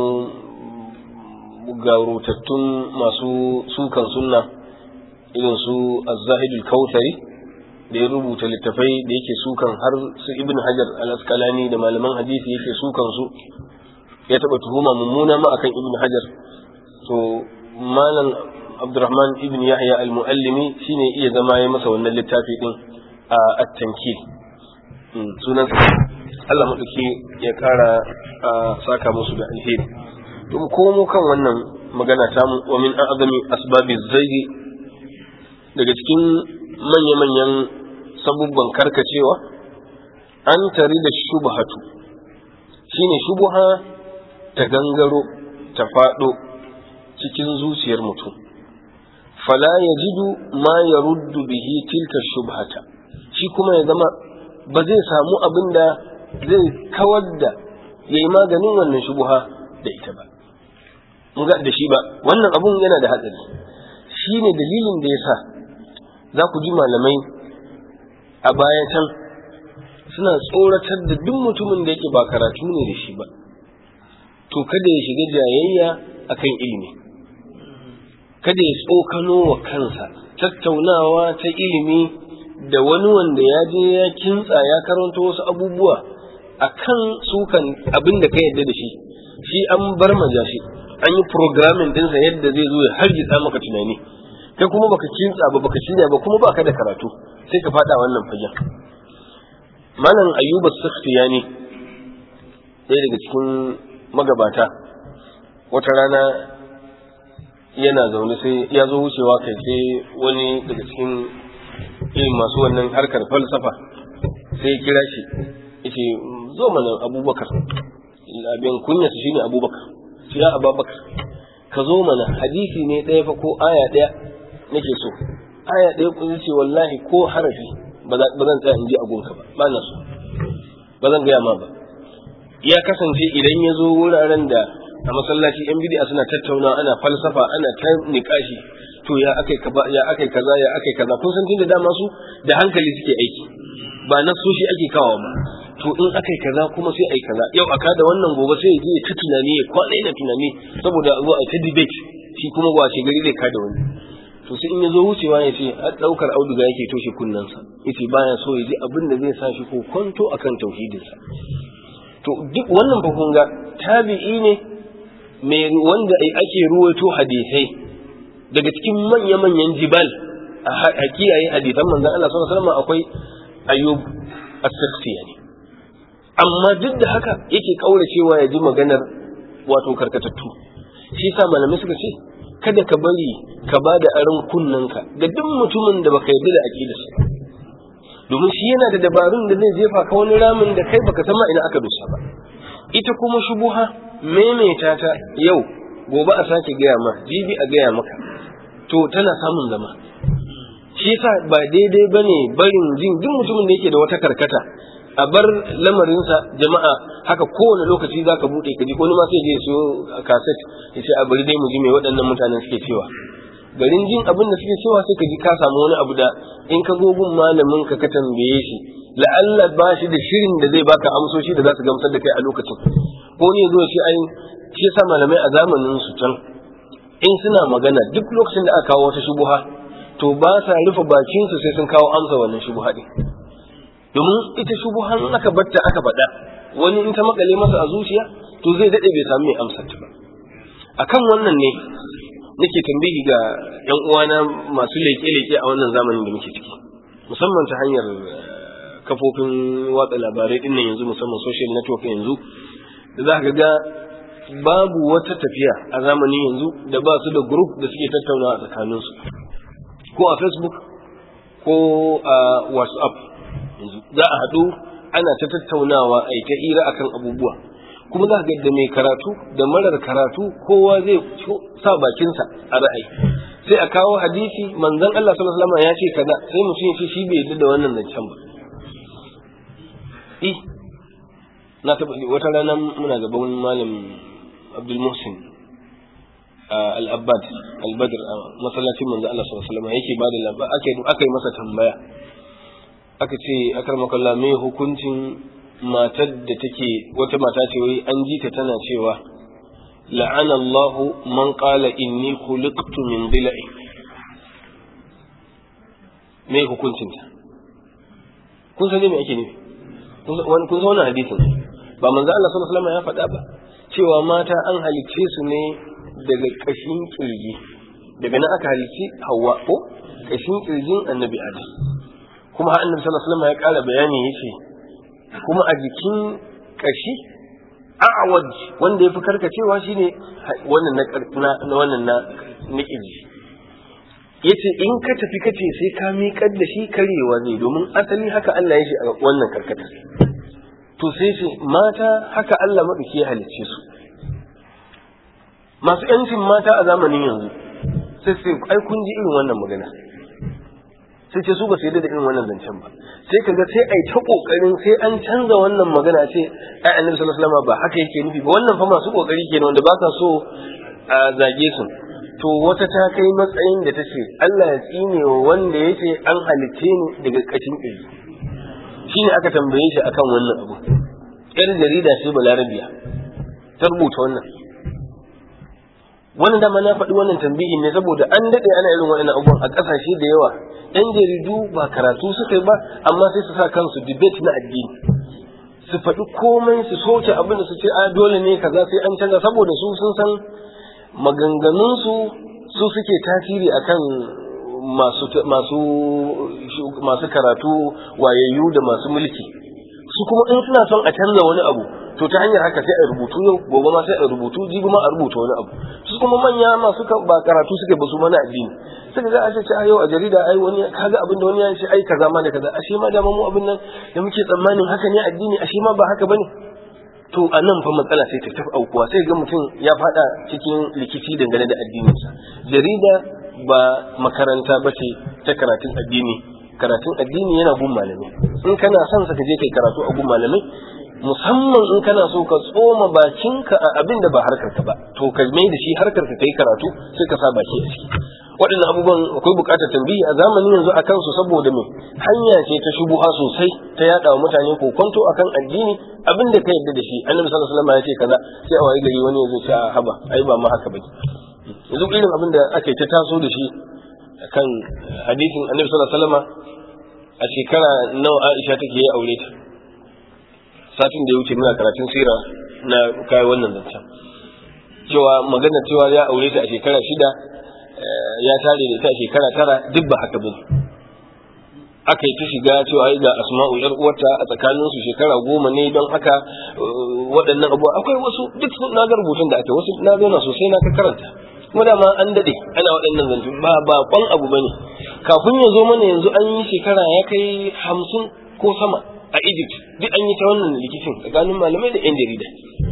gaurutattun masu sukan sunna irin su Az-Zahid al-Kautsari da ya rubuta littafai da yake sukan har su Ibn Hajar al-Asqalani da malaman hadisi yake sukan su, ya taba tuhuma mummuna ma akan Ibn Hajar. To malam Abdurrahman ibn Yahya al-Muallimi shine iya zama ya masa wannan littafi din a at-tankil. Sunan Allah madauki ya kara saka musu da alheri. To mu komo kan wannan magana ta mu, wa min a'zami asbabi zayyi, daga cikin manya-manyan sabubban karkacewa, an tari da shubhatu, shine shubha ta gangaro ta fado cikin zuciyar mutum, fala yajidu ma yaruddu bihi tilka shubhata, shi kuma ya zama ba zai samu abin da zai kawar da yayi maganin wannan shubha da ita ba, mun ga da shi ba. Wannan abun yana da hatsari, shine dalilin da yasa za ku ji malamai a baya can suna tsoratar da duk mutumin da yake ba karatu ne da shi ba, to kada ya shiga jayayya akan ilimi, kada ya tsokano wa kansa tattaunawa ta ilimi da wani wanda ya je ya kintsa ya karanta wasu abubuwa akan sukan abin da ka yadda da shi, shi an bar majashi, an yi programming dinsa yadda zai zo ya hargitsa maka tunani, kai kuma baka kintsa ba, baka shirya ba, kuma baka da karatu, sai ka fada wannan fagen. Malam Ayyub as-Sakhtiyani, ɗaya daga cikin magabata, wata rana yana zaune sai ya zo wucewa kai sai wani daga cikin irin masu wannan harkar falsafa sai ya kira shi yace zo mana Abubakar, abin kunya shi ne Abubakar, shi ya Abubakar ka zo mana, hadisi ne ɗaya fa ko aya ɗaya nake so, aya ɗaya kun ce wallahi ko harafi ba zan tsaya in ji a gunka ba, ba na so, ba zan gaya ma ba. Ya kasance idan ya zo wuraren da a masallaci yan bid'a suna tattauna, ana falsafa, ana ta niƙashi, to ya akai kaza ya akai kaza ya akai kaza, kun san tunda dama su da hankali suke aiki, ba na so shi ake kawo ba. To in akai kaza kuma sai ai kaza, yau aka da wannan gobe sai ya je ta tunani ya kwana yana tunani saboda zo a ta debate, shi kuma wace gari zai kada wani. To sai in ya zo wucewa ya ce a ɗaukar auduga yake toshe kunnensa, yace baya so ya ji abin da zai sa shi ko kwanto akan tauhidinsa. To duk wannan fa kun ga tabi'i ne mai wanda ake ruwaito hadisai daga cikin manya-manyan jibal a kiyaye hadisan manzon Allah sallallahu alaihi wasallam akwai Ayyub as-Sakhtiyani, amma duk da haka yake kauracewa ya ji maganar wato karkatattu. Shi sa malamai suka ce kada ka bari ka bada aron kunnanka ga duk mutumin da baka yarda da aqidarsa, domin shi yana da dabarun da zai jefa ka wani ramin da kai baka san ma ina aka dusa ba. Ita kuma shubuha maimaita ta yau gobe a sake gaya ma, jibi a gaya maka, to tana samun zama. Shi yasa ba daidai bane barin jin duk mutumin da yake da wata karkata a bar lamarinsa jama'a haka kowane lokaci zaka bude ka ji, wani ma sai je siyo kaset ya ce a bari dai mu ji me waɗannan mutanen suke cewa. Garin jin abin da suke cewa sai ka ji ka samu wani abu da in ka gogun malamin ka ka tambaye shi la'alla ba shi da shirin da zai baka amsoshi da za su gamsar da kai a lokacin, ko ne zo shi ai shi yasa malamai a zamanin su can in suna magana duk lokacin da aka kawo wata shubuha to ba sa rufe bakin su sai sun kawo amsa wannan shubuha din, domin ita shubuhan aka batta aka faɗa wani in ta makale masa a zuciya to zai dade bai samu mai amsar ta ba. Akan wannan ne nake tambayi ga yan uwana masu leke-leke a wannan zamanin da muke ciki, musamman ta hanyar kafofin watsa labarai din nan yanzu, musamman social network yanzu, da za ka ga babu wata tafiya a zamani yanzu da ba su da group da suke tattaunawa a tsakaninsu, ko a Facebook ko a WhatsApp. Yanzu za a haɗu ana ta tattaunawa a yi ta hira akan abubuwa, kuma za ka ga da mai karatu da marar karatu kowa zai sa bakinsa a ra'ayi, sai a kawo hadisi manzon Allah sallallahu alaihi wasallam ya ce kaza, sai mutum ya ce shi bai yarda da wannan zancen ba. eh na taba wata rana muna gaban malam Abdul Muhsin al-Abbad al-Badr masallacin manzo Allah sallallahu alaihi wasallam yake bada labari, ake aka yi masa tambaya, aka ce akarmakallah me hukuncin matar da take wata mata ce wai an ji ta tana cewa la'ana Allah man qala inni khuliqtu min dila'i, me hukuncin ta? kun san me ake nufi? kun san wannan hadisin ba manzo Allah sallallahu alaihi wasallam ya faɗa ba cewa mata an halicce su ne daga kashin kirji, daga nan aka halicci Hawwa ko kashin kirjin Annabi Adam, kuma har Annabi sallallahu alaihi wasallam ya ƙara bayani yace kuma a jikin kashi a'waj wanda yafi karkacewa shine wannan na na wannan na nikiji, yace in ka tafi kace sai ka miƙar da shi karewa zai, domin asali haka Allah ya shi a wannan karkata. To sai ce mata haka Allah madauki ya halicce su. Masu yancin mata a zamanin yanzu sai sai ai kun ji irin wannan magana, sai ce su ba su yarda da irin wannan zancen ba, sai kaga sai ai ta kokarin sai an canza wannan magana, ce ai Annabi sallallahu alaihi wasallam ba haka yake nufi ba, wannan fa masu kokari kenan wanda ba ka so a zage su. To wata ta kai matsayin da ta ce Allah ya tsine wa wanda ya ce an halicce ni daga kashin ƙirji. Shi ne aka tambaye shi akan wannan abu, yar jarida ce balarabiya ta rubuta wannan. Wannan dama na faɗi wannan tambayin ne saboda an daɗe ana irin waɗannan abubuwan a ƙasashe da yawa. Ɗan jaridu ba karatu suka yi ba, amma sai su sa kansu debate na addini, su faɗi komai su soke abin da su ce a dole ne kaza sai an canza, saboda su sun san maganganunsu su suke tasiri akan masu masu masu karatu wayayyu da masu mulki. Su kuma in suna son a canza wani abu to ta hanyar haka sai a rubutu yau gobe ma sai a rubutu jibi ma a rubuta wani abu. Su kuma manya masu ba karatu suke ba su mana addini suka ga a ce a yau a jarida ai wani kaga abin da wani ya ce ai kaza ma da kaza ashe ma da mu abin nan da muke tsammanin haka ne addini ashe ma ba haka bane. To a nan fa matsala sai ta tafi aukuwa sai ga mutum ya fada cikin rikici dangane da addininsa. Jarida ba makaranta ba ce ta karatun addini. Karatun addini yana gun malamai. In kana son sa ka je kai karatu a gun malamai, musamman in kana so ka tsoma bakinka a abin da ba harkar ka ba, to ka mai da shi harkar ka kai karatu sai ka sa baki a ciki. Waɗannan abubuwan akwai buƙatar tambayi a zamanin yanzu akan su saboda me hanya ce ta shubuha sosai ta yada wa mutane kokonto akan addini abin da ka yarda da shi. Annabi sallallahu alaihi wasallam ya ce kaza sai a wayi gari wani ya zo ce a haba ai ba ma haka bane. Yanzu irin abin da ake ta taso da shi kan hadisin Annabi sallallahu alaihi wasallam a shekara nawa Aisha take yi aure ta. Satin da ya wuce muna karatun sira na kai wannan zancen cewa magana cewa ya aure ta a shekara shida ya tare da ta shekara tara duk ba haka bane. Aka yi ta shiga cewa ai ga Asma'u yar uwarta a tsakanin su shekara goma ne don haka waɗannan abubuwa akwai wasu duk na ga rubutun da ake wasu na zauna sosai na ka karanta kuma dama an dade ana waɗannan zantu ba ba kwan abu bane. Kafin ya zo mana yanzu an yi shekara ya kai hamsin ko sama a Egypt duk an yi ta wannan rikicin tsakanin malamai da yan jarida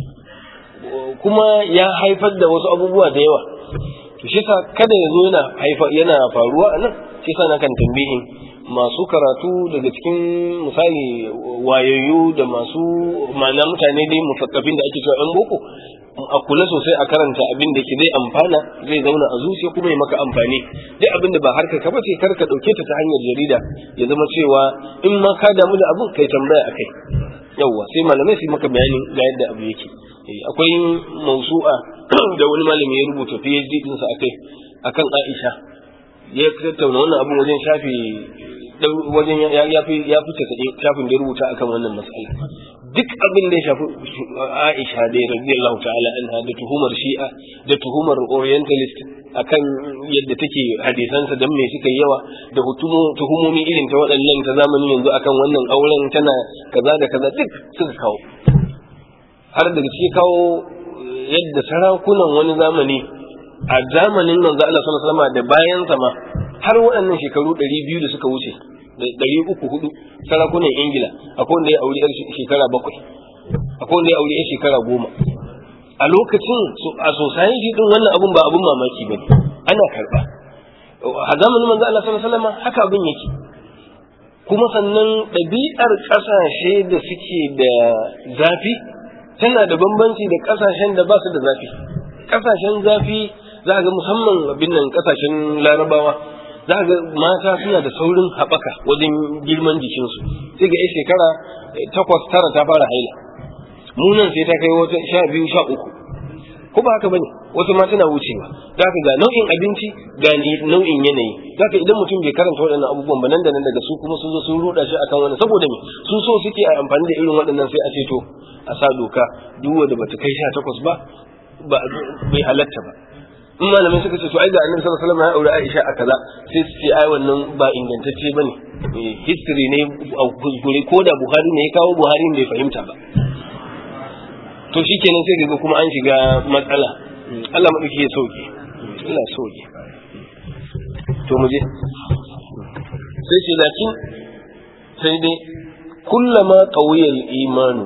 kuma ya haifar da wasu abubuwa da yawa. To shi yasa kada ya zo yana haifa yana faruwa a nan, shi yasa na kan tambayin masu karatu daga cikin misali wayayyu da masu ma'ana mutane dai mufakkafin da ake cewa yan boko a kula sosai a karanta abin da ke zai amfana zai zauna a zuciya kuma ya maka amfani. Duk abin da ba harka ka bace kar ka dauke ta ta hanyar jarida ya zama cewa in ma ka damu da abin kai tambaya akai yawwa sai malamai su maka bayanin ga yadda abu yake. Akwai mausu'a da wani malami ya rubuta PhD dinsa akai akan Aisha ya tattauna wannan abu wajen shafi wajen ya fi ya fi shafin da rubuta akan wannan mas'ala. Duk abin da ya shafi Aisha da radiyallahu ta'ala anha da tuhumar Shi'a da tuhumar Orientalist akan yadda take hadisansa dan me suka yawa da tuhumomi irin ta waɗannan ta zamanin yanzu akan wannan auren tana kaza da kaza duk suka kawo har daga cikin kawo yadda sarakunan wani zamani a zamanin manzo Allah sallallahu alaihi wasallam da bayan sa ma har waɗannan shekaru ɗari biyu da suka wuce da ɗari uku hudu sarakunan Ingila akwai wanda ya aure yar shekara bakwai akwai wanda ya aure yar shekara goma a lokacin a society din wannan abun ba abun mamaki bane ana karba a zamanin manzo Allah sallallahu alaihi wasallam haka abin yake. Kuma sannan ɗabi'ar ƙasashe da suke da zafi tana da bambanci da ƙasashen da ba su da zafi. Ƙasashen zafi za ga musamman abin nan ƙasashen Larabawa za ga mata suna da saurin haɓaka wajen girman jikinsu sai ga yan shekara takwas tara ta fara haila, munan sai ta kai wata sha biyu sha uku ko ba haka bane, wasu ma tana wucewa. Za ka ga nau'in abinci ga nau'in yanayi. Za ka idan mutum bai karanta waɗannan abubuwan ba nan da nan daga su kuma sun zo sun ruɗa shi akan wannan saboda me su so suke a amfani da irin waɗannan sai a ce to a sa doka duk wanda bata kai sha takwas ba bai halatta ba. In malamai suka ce to ai ga annabi sallallahu alaihi wasallam ya aure Aisha a kaza sai su ce ai wannan ba ingantacce bane, history ne a kuskure ko da Buhari ne ya kawo Buhari bai fahimta ba. To shikenan sai ga kuma an shiga matsala. Allah madauki ya sauke. Allah sauke. To mu je. Sai ce lakin sai dai kullama qawiyal imanu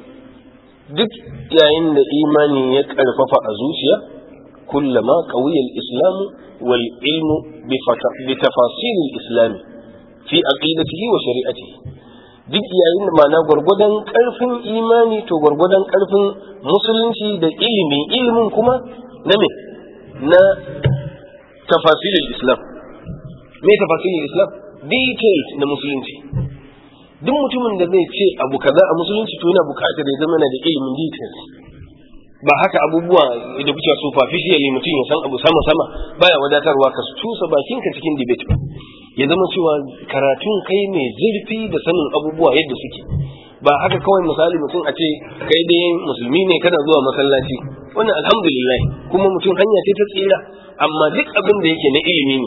duk yayin da imani ya karfafa a zuciya kullama qawiyal islam wal ilmu bi tafasil al islam fi aqidatihi wa shari'atihi. Duk yayin da ma'ana gwargwadon karfin imani to gwargwadon karfin musulunci da ilimi ilimin kuma na me na tafasil al islam. Me tafasil al islam? Details na musulunci. Duk mutumin da zai ce abu kaza a musulunci to yana bukatar ya zama na da ilimin details. Ba haka abubuwa da kuke superficially mutum ya san abu sama sama baya wadatarwa ka tusa bakinka cikin debate ba. Ya zama cewa karatun kai mai zurfi da sanin abubuwa yadda suke. Ba haka kawai misali mutum a ce kai dai musulmi ne kana zuwa masallaci wannan alhamdulillah kuma mutum hanya ce ta tsira, amma duk abin da yake na ilimi ne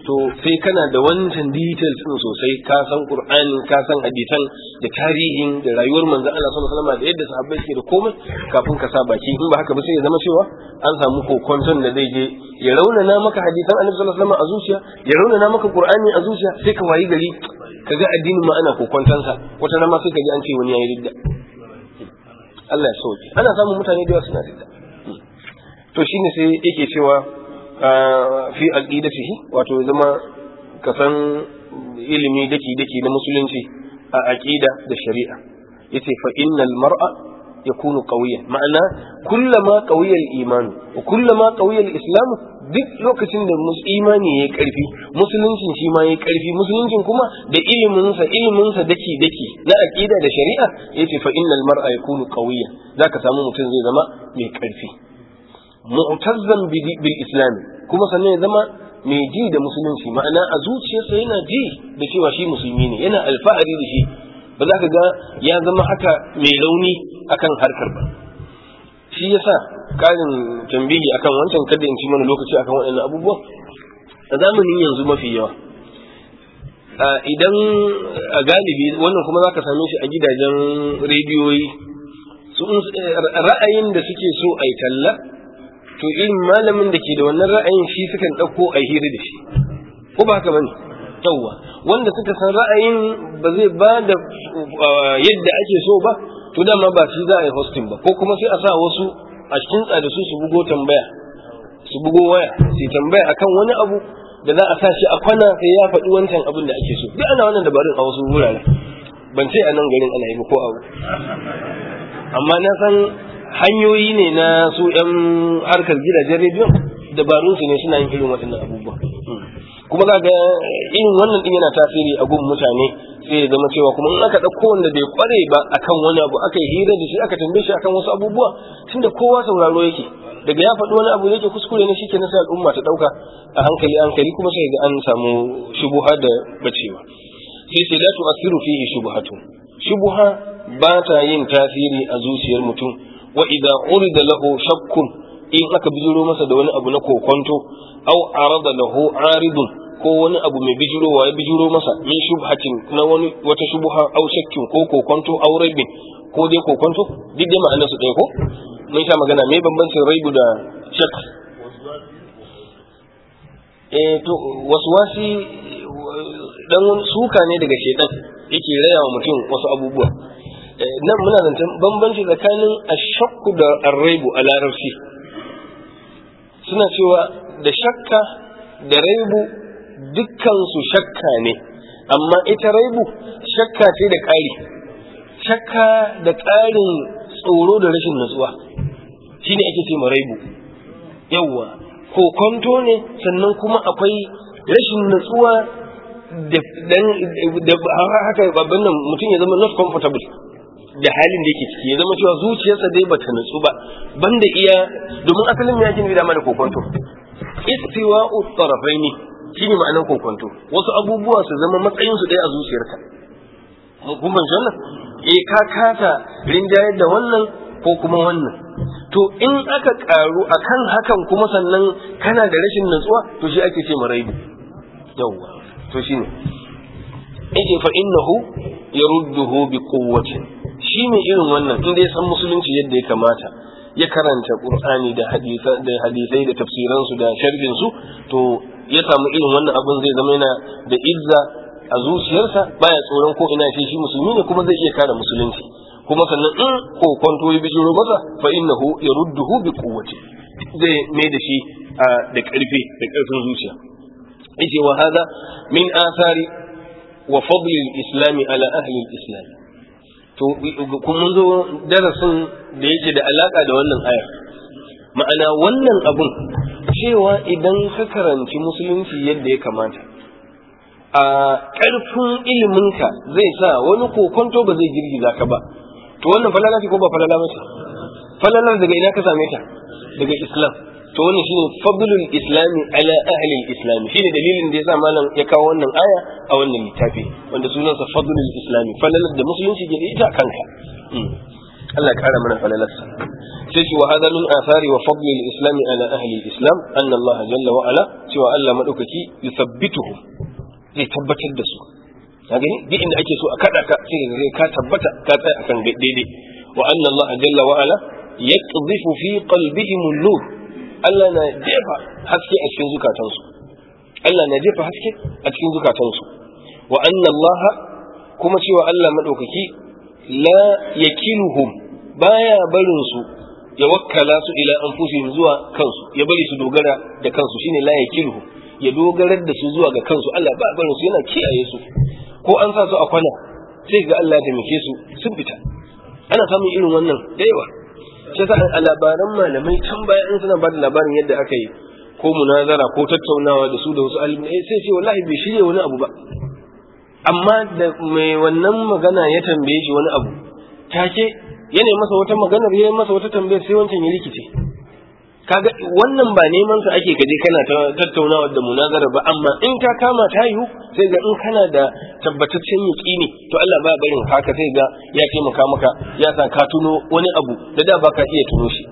to sai kana da wancan details din sosai, ka san Qur'ani, ka san hadisan da tarihin da rayuwar manzon Allah sallallahu alaihi wasallam da yadda sahabbai suke da komai kafin ka sa baki. In ba haka ba sai ya zama cewa an samu kokonton da zai je ya raunana maka hadisan Annabi sallallahu alaihi wasallam a zuciya, ya raunana maka Qur'ani a zuciya, sai ka wayi gari kaga addinin ma ana kokontansa, wata nan ma sai ka ji an ce wani yayi ridda. Allah ya sauke. Ana samun mutane da yawa suna ridda. To shine sai yake cewa fi aqidatihi, wato zama ka san ilimi daki daki na musulunci a aqida da shari'a. Yace fa innal mar'a yakunu qawiyan, ma'ana kullama qawiya al-iman wa kullama qawiya al-islam, duk lokacin da imani yayi karfi, musuluncin shi ma yayi karfi, musuluncin kuma da ilimin sa ilimin sa daki daki na aqida da shari'a, yace fa innal mar'a yakunu qawiyan, zaka samu mutum zai zama mai karfi, mu'tazzan bil islam, kuma sannan ya zama mai ji da musulunci, ma'ana a zuciyarsa yana ji da cewa shi musulmi ne, yana alfahari da shi, ba za ka ga ya zama haka mai rauni akan harkar ba. Shi yasa karin tambihi akan wancan, kada in ci mana lokaci akan waɗannan abubuwa. A zamanin yanzu mafi yawa idan a galibi wannan kuma za ka same shi a gidajen rediyoyi, ra'ayin da suke so a yi talla, to irin malamin da ke da wannan ra'ayin shi sukan ɗauko a hira da shi, ko ba haka bane? Yawwa, wanda suka san ra'ayin ba zai ba da yadda ake so ba, to dama ba shi za a yi hosting ba, ko kuma sai a sa wasu a cikin da su su bugo tambaya, su bugo waya su tambaya akan wani abu da za a sa shi a kwana sai ya faɗi wancan abin da ake so. Duk ana wannan dabarun a wasu wurare, ban ce a nan garin ana yi ba ko abu, amma na san hanyoyi ne na su yan harkar gidajen rediyon, dabarun su ne suna yin irin waɗannan abubuwa. Kuma za ga irin wannan din yana tasiri a gun mutane, sai ya zama cewa kuma in aka ɗauko wanda bai kware ba akan wani abu, aka yi hira da shi, aka tambaye shi akan wasu abubuwa, tunda kowa sauraro yake, daga ya faɗi wani abu da yake kuskure ne, shi ke nasa al'umma ta ɗauka a hankali hankali, kuma sai ga an samu shubuha da bacewa. Sai sai la tu'athiru fihi shubhatu, shubuha ba ta yin tasiri a zuciyar mutum. Wa idza urida lahu shakkun, in aka bijiro masa da wani abu na kokonto, aw arada lahu aridun, ko wani abu mai bijirowa ya bijiro masa min shubhatin, na wani wata shubha, aw shakkin ko kokonto, aw raibin ko dai kokonto, duk dai ma'anar su ɗaya ko? Mun sha magana me bambancin raibu da shak? Eh to waswasi dan suka ne daga shedan, yake raya wa mutum wasu abubuwa. Nan muna zancen bambanci tsakanin ashakku da arraibu a larabci. Suna cewa da shakka da raibu dukkansu shakka ne, amma ita raibu shakka ce da ƙari, shakka da ƙarin tsoro da rashin natsuwa, shine ake ce ma raibu. Yawwa, kokonto ne, sannan kuma akwai rashin natsuwa da haka babban nan mutum ya zama not comfortable da halin da yake ciki, ya zama cewa zuciyarsa dai bata natsu ba, banda iya, domin asalin ya gini dama da kokonto istiwa'u tarafaini shine ma'anar kokonto, wasu abubuwa su zama matsayin su ɗaya a zuciyarka. Kun ban wannan eh ka kasa rinjayar da wannan ko kuma wannan, to in aka karu akan hakan kuma sannan kana da rashin natsuwa, to shi ake ce maraibu. Yawwa, to shine yake fa innahu yarudduhu bi quwwatin, shi ne irin wannan inda ya san musulunci yadda ya kamata, ya karanta Qur'ani da hadisai da hadisai da tafsiran su da sharhin su, to ya samu irin wannan abin zai zama yana da izza a zuciyarsa, baya tsoron ko ina shi shi musulmi ne, kuma zai iya kare musulunci, kuma sannan in ko kwanto ya bijiro masa fa innahu yarudduhu bi quwwati, zai mai da shi da karfi da karfin zuciya. Yace wa hada min athari wa fadli al-islam ala ahli al-islam. To kun mun zo darasin da yake da alaka da wannan aya, ma'ana wannan abun cewa idan ka karanci musulunci yadda ya kamata, a ƙarfin iliminka zai sa wani kokonto ba zai girgiza ka ba. To wannan falala ce ko ba falala mace? Falalar daga ina ka same ta? Daga Islam. To wannan shine fadlul islami ala ahli al-islam, shine dalilin da yasa malam ya kawo wannan aya a wannan littafi wanda sunansa fadlul islami, falalar da musulunci ke da ita kanka. Allah ya kara mana falalarsa sai ce wa hada min athari wa fadli al-islam ala ahli al-islam anna Allah jalla wa ala cewa Allah madaukaki yuthabbituhu zai tabbatar da su ka gani duk inda ake so a kada ka sai ka tabbata ka tsaya akan daidai wa anna Allah jalla wa ala yaqdhifu fi qalbihim an-nur Allah na jefa haske a cikin zukatansu Allah na jefa haske a cikin zukatansu wa anna Allah kuma cewa Allah madaukaki la yakiluhum baya barin su ya wakkala su ila anfusihim zuwa kansu ya bari su dogara da kansu shine la yakiluhum ya dogarar da su zuwa ga kansu Allah ba barin su yana kiyaye su ko an sa su a kwana sai ga Allah ya taimake su sun fita ana samun irin wannan da yawa sai sa a labaran malamai can baya in suna ba da labarin yadda aka yi ko munazara ko tattaunawa da su da wasu alimai sai ce wallahi bai shirya wani abu ba amma da mai wannan magana ya tambaye shi wani abu take yana masa wata maganar ya masa wata tambayar sai wancan ya rikice kaga wannan ba neman sa ake kaje kana ta tattaunawa da munazara ba amma in ta kama ta yiwu sai ga in kana da tabbataccen yaqini to Allah ba barin haka sai ga ya taimaka maka ya sa ka tuno wani abu da da baka iya tuno shi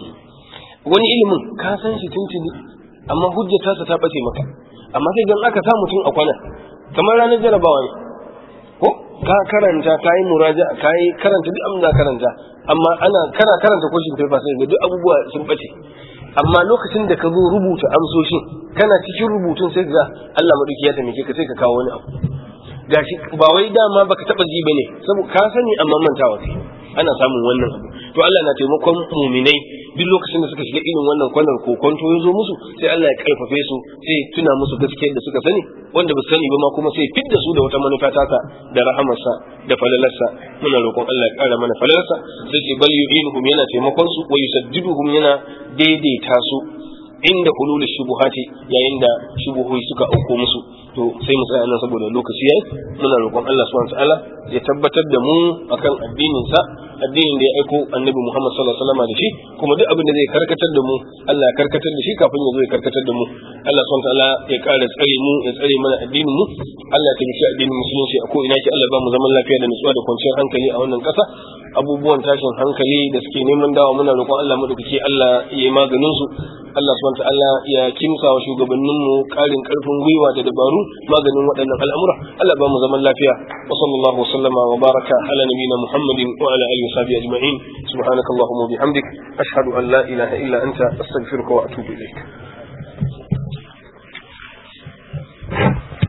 wani ilimin ka san shi tuntuni amma hujjata sa ta bace maka amma sai ga aka sa mutum a kwana kamar ranar jarabawa ne ko ka karanta kai muraja kai karanta duk abin da karanta amma ana kana karanta question paper sai ga duk abubuwa sun bace amma lokacin da ka zo rubuta amsoshin kana cikin rubutun sai ga Allah madauki ya taimake ka sai ka kawo wani abu gashi ba wai dama baka taba ji bane saboda ka sani amma mantawa kai ana samun wannan abu to Allah na taimakon mu'minai duk lokacin da suka shiga irin wannan kwanar kokonto ya zo musu sai Allah ya karfafe su sai tuna musu gaskiyar da suka sani wanda ba su sani ba ma kuma sai fidda su da wata manufa taka da rahamarsa da falalarsa muna roƙon Allah ya ƙara mana falalarsa sai ce bal yu'inuhum yana taimakon su wa yusaddiduhum yana daidaita su inda hulul shubuhati yayin da shubuhoyi suka auko musu to sai mu tsaya nan saboda lokaci yayi muna roƙon Allah subhanahu wa ta'ala ya tabbatar da mu akan addinin sa addinin da ya aiko annabi Muhammad sallallahu alaihi wasallam da shi kuma duk abin da zai karkatar da mu Allah ya karkatar da shi kafin ya zo ya karkatar da mu Allah subhanahu wa ta'ala ya ƙara tsare mu ya tsare mana addinin mu Allah ya tabbata addinin musulunci a ko ina ki Allah ba mu zaman lafiya da nutsuwa da kwanciyar hankali a wannan ƙasa abubuwan tashin hankali da suke neman dawa muna roƙon Allah madaukaki Allah ya yi maganin su Allah subhanahu wa ta'ala ya kimsa wa shugabannin mu ƙarin ƙarfin gwiwa da dabaru maganin waɗannan al'amura Allah ba mu zaman lafiya wa sallallahu wa sallama wa baraka ala nabiyina Muhammadin wa ala alihi wa sahbihi ajma'in subhanakallahumma wa bihamdik ashhadu an la ilaha illa anta astaghfiruka wa atubu ilaik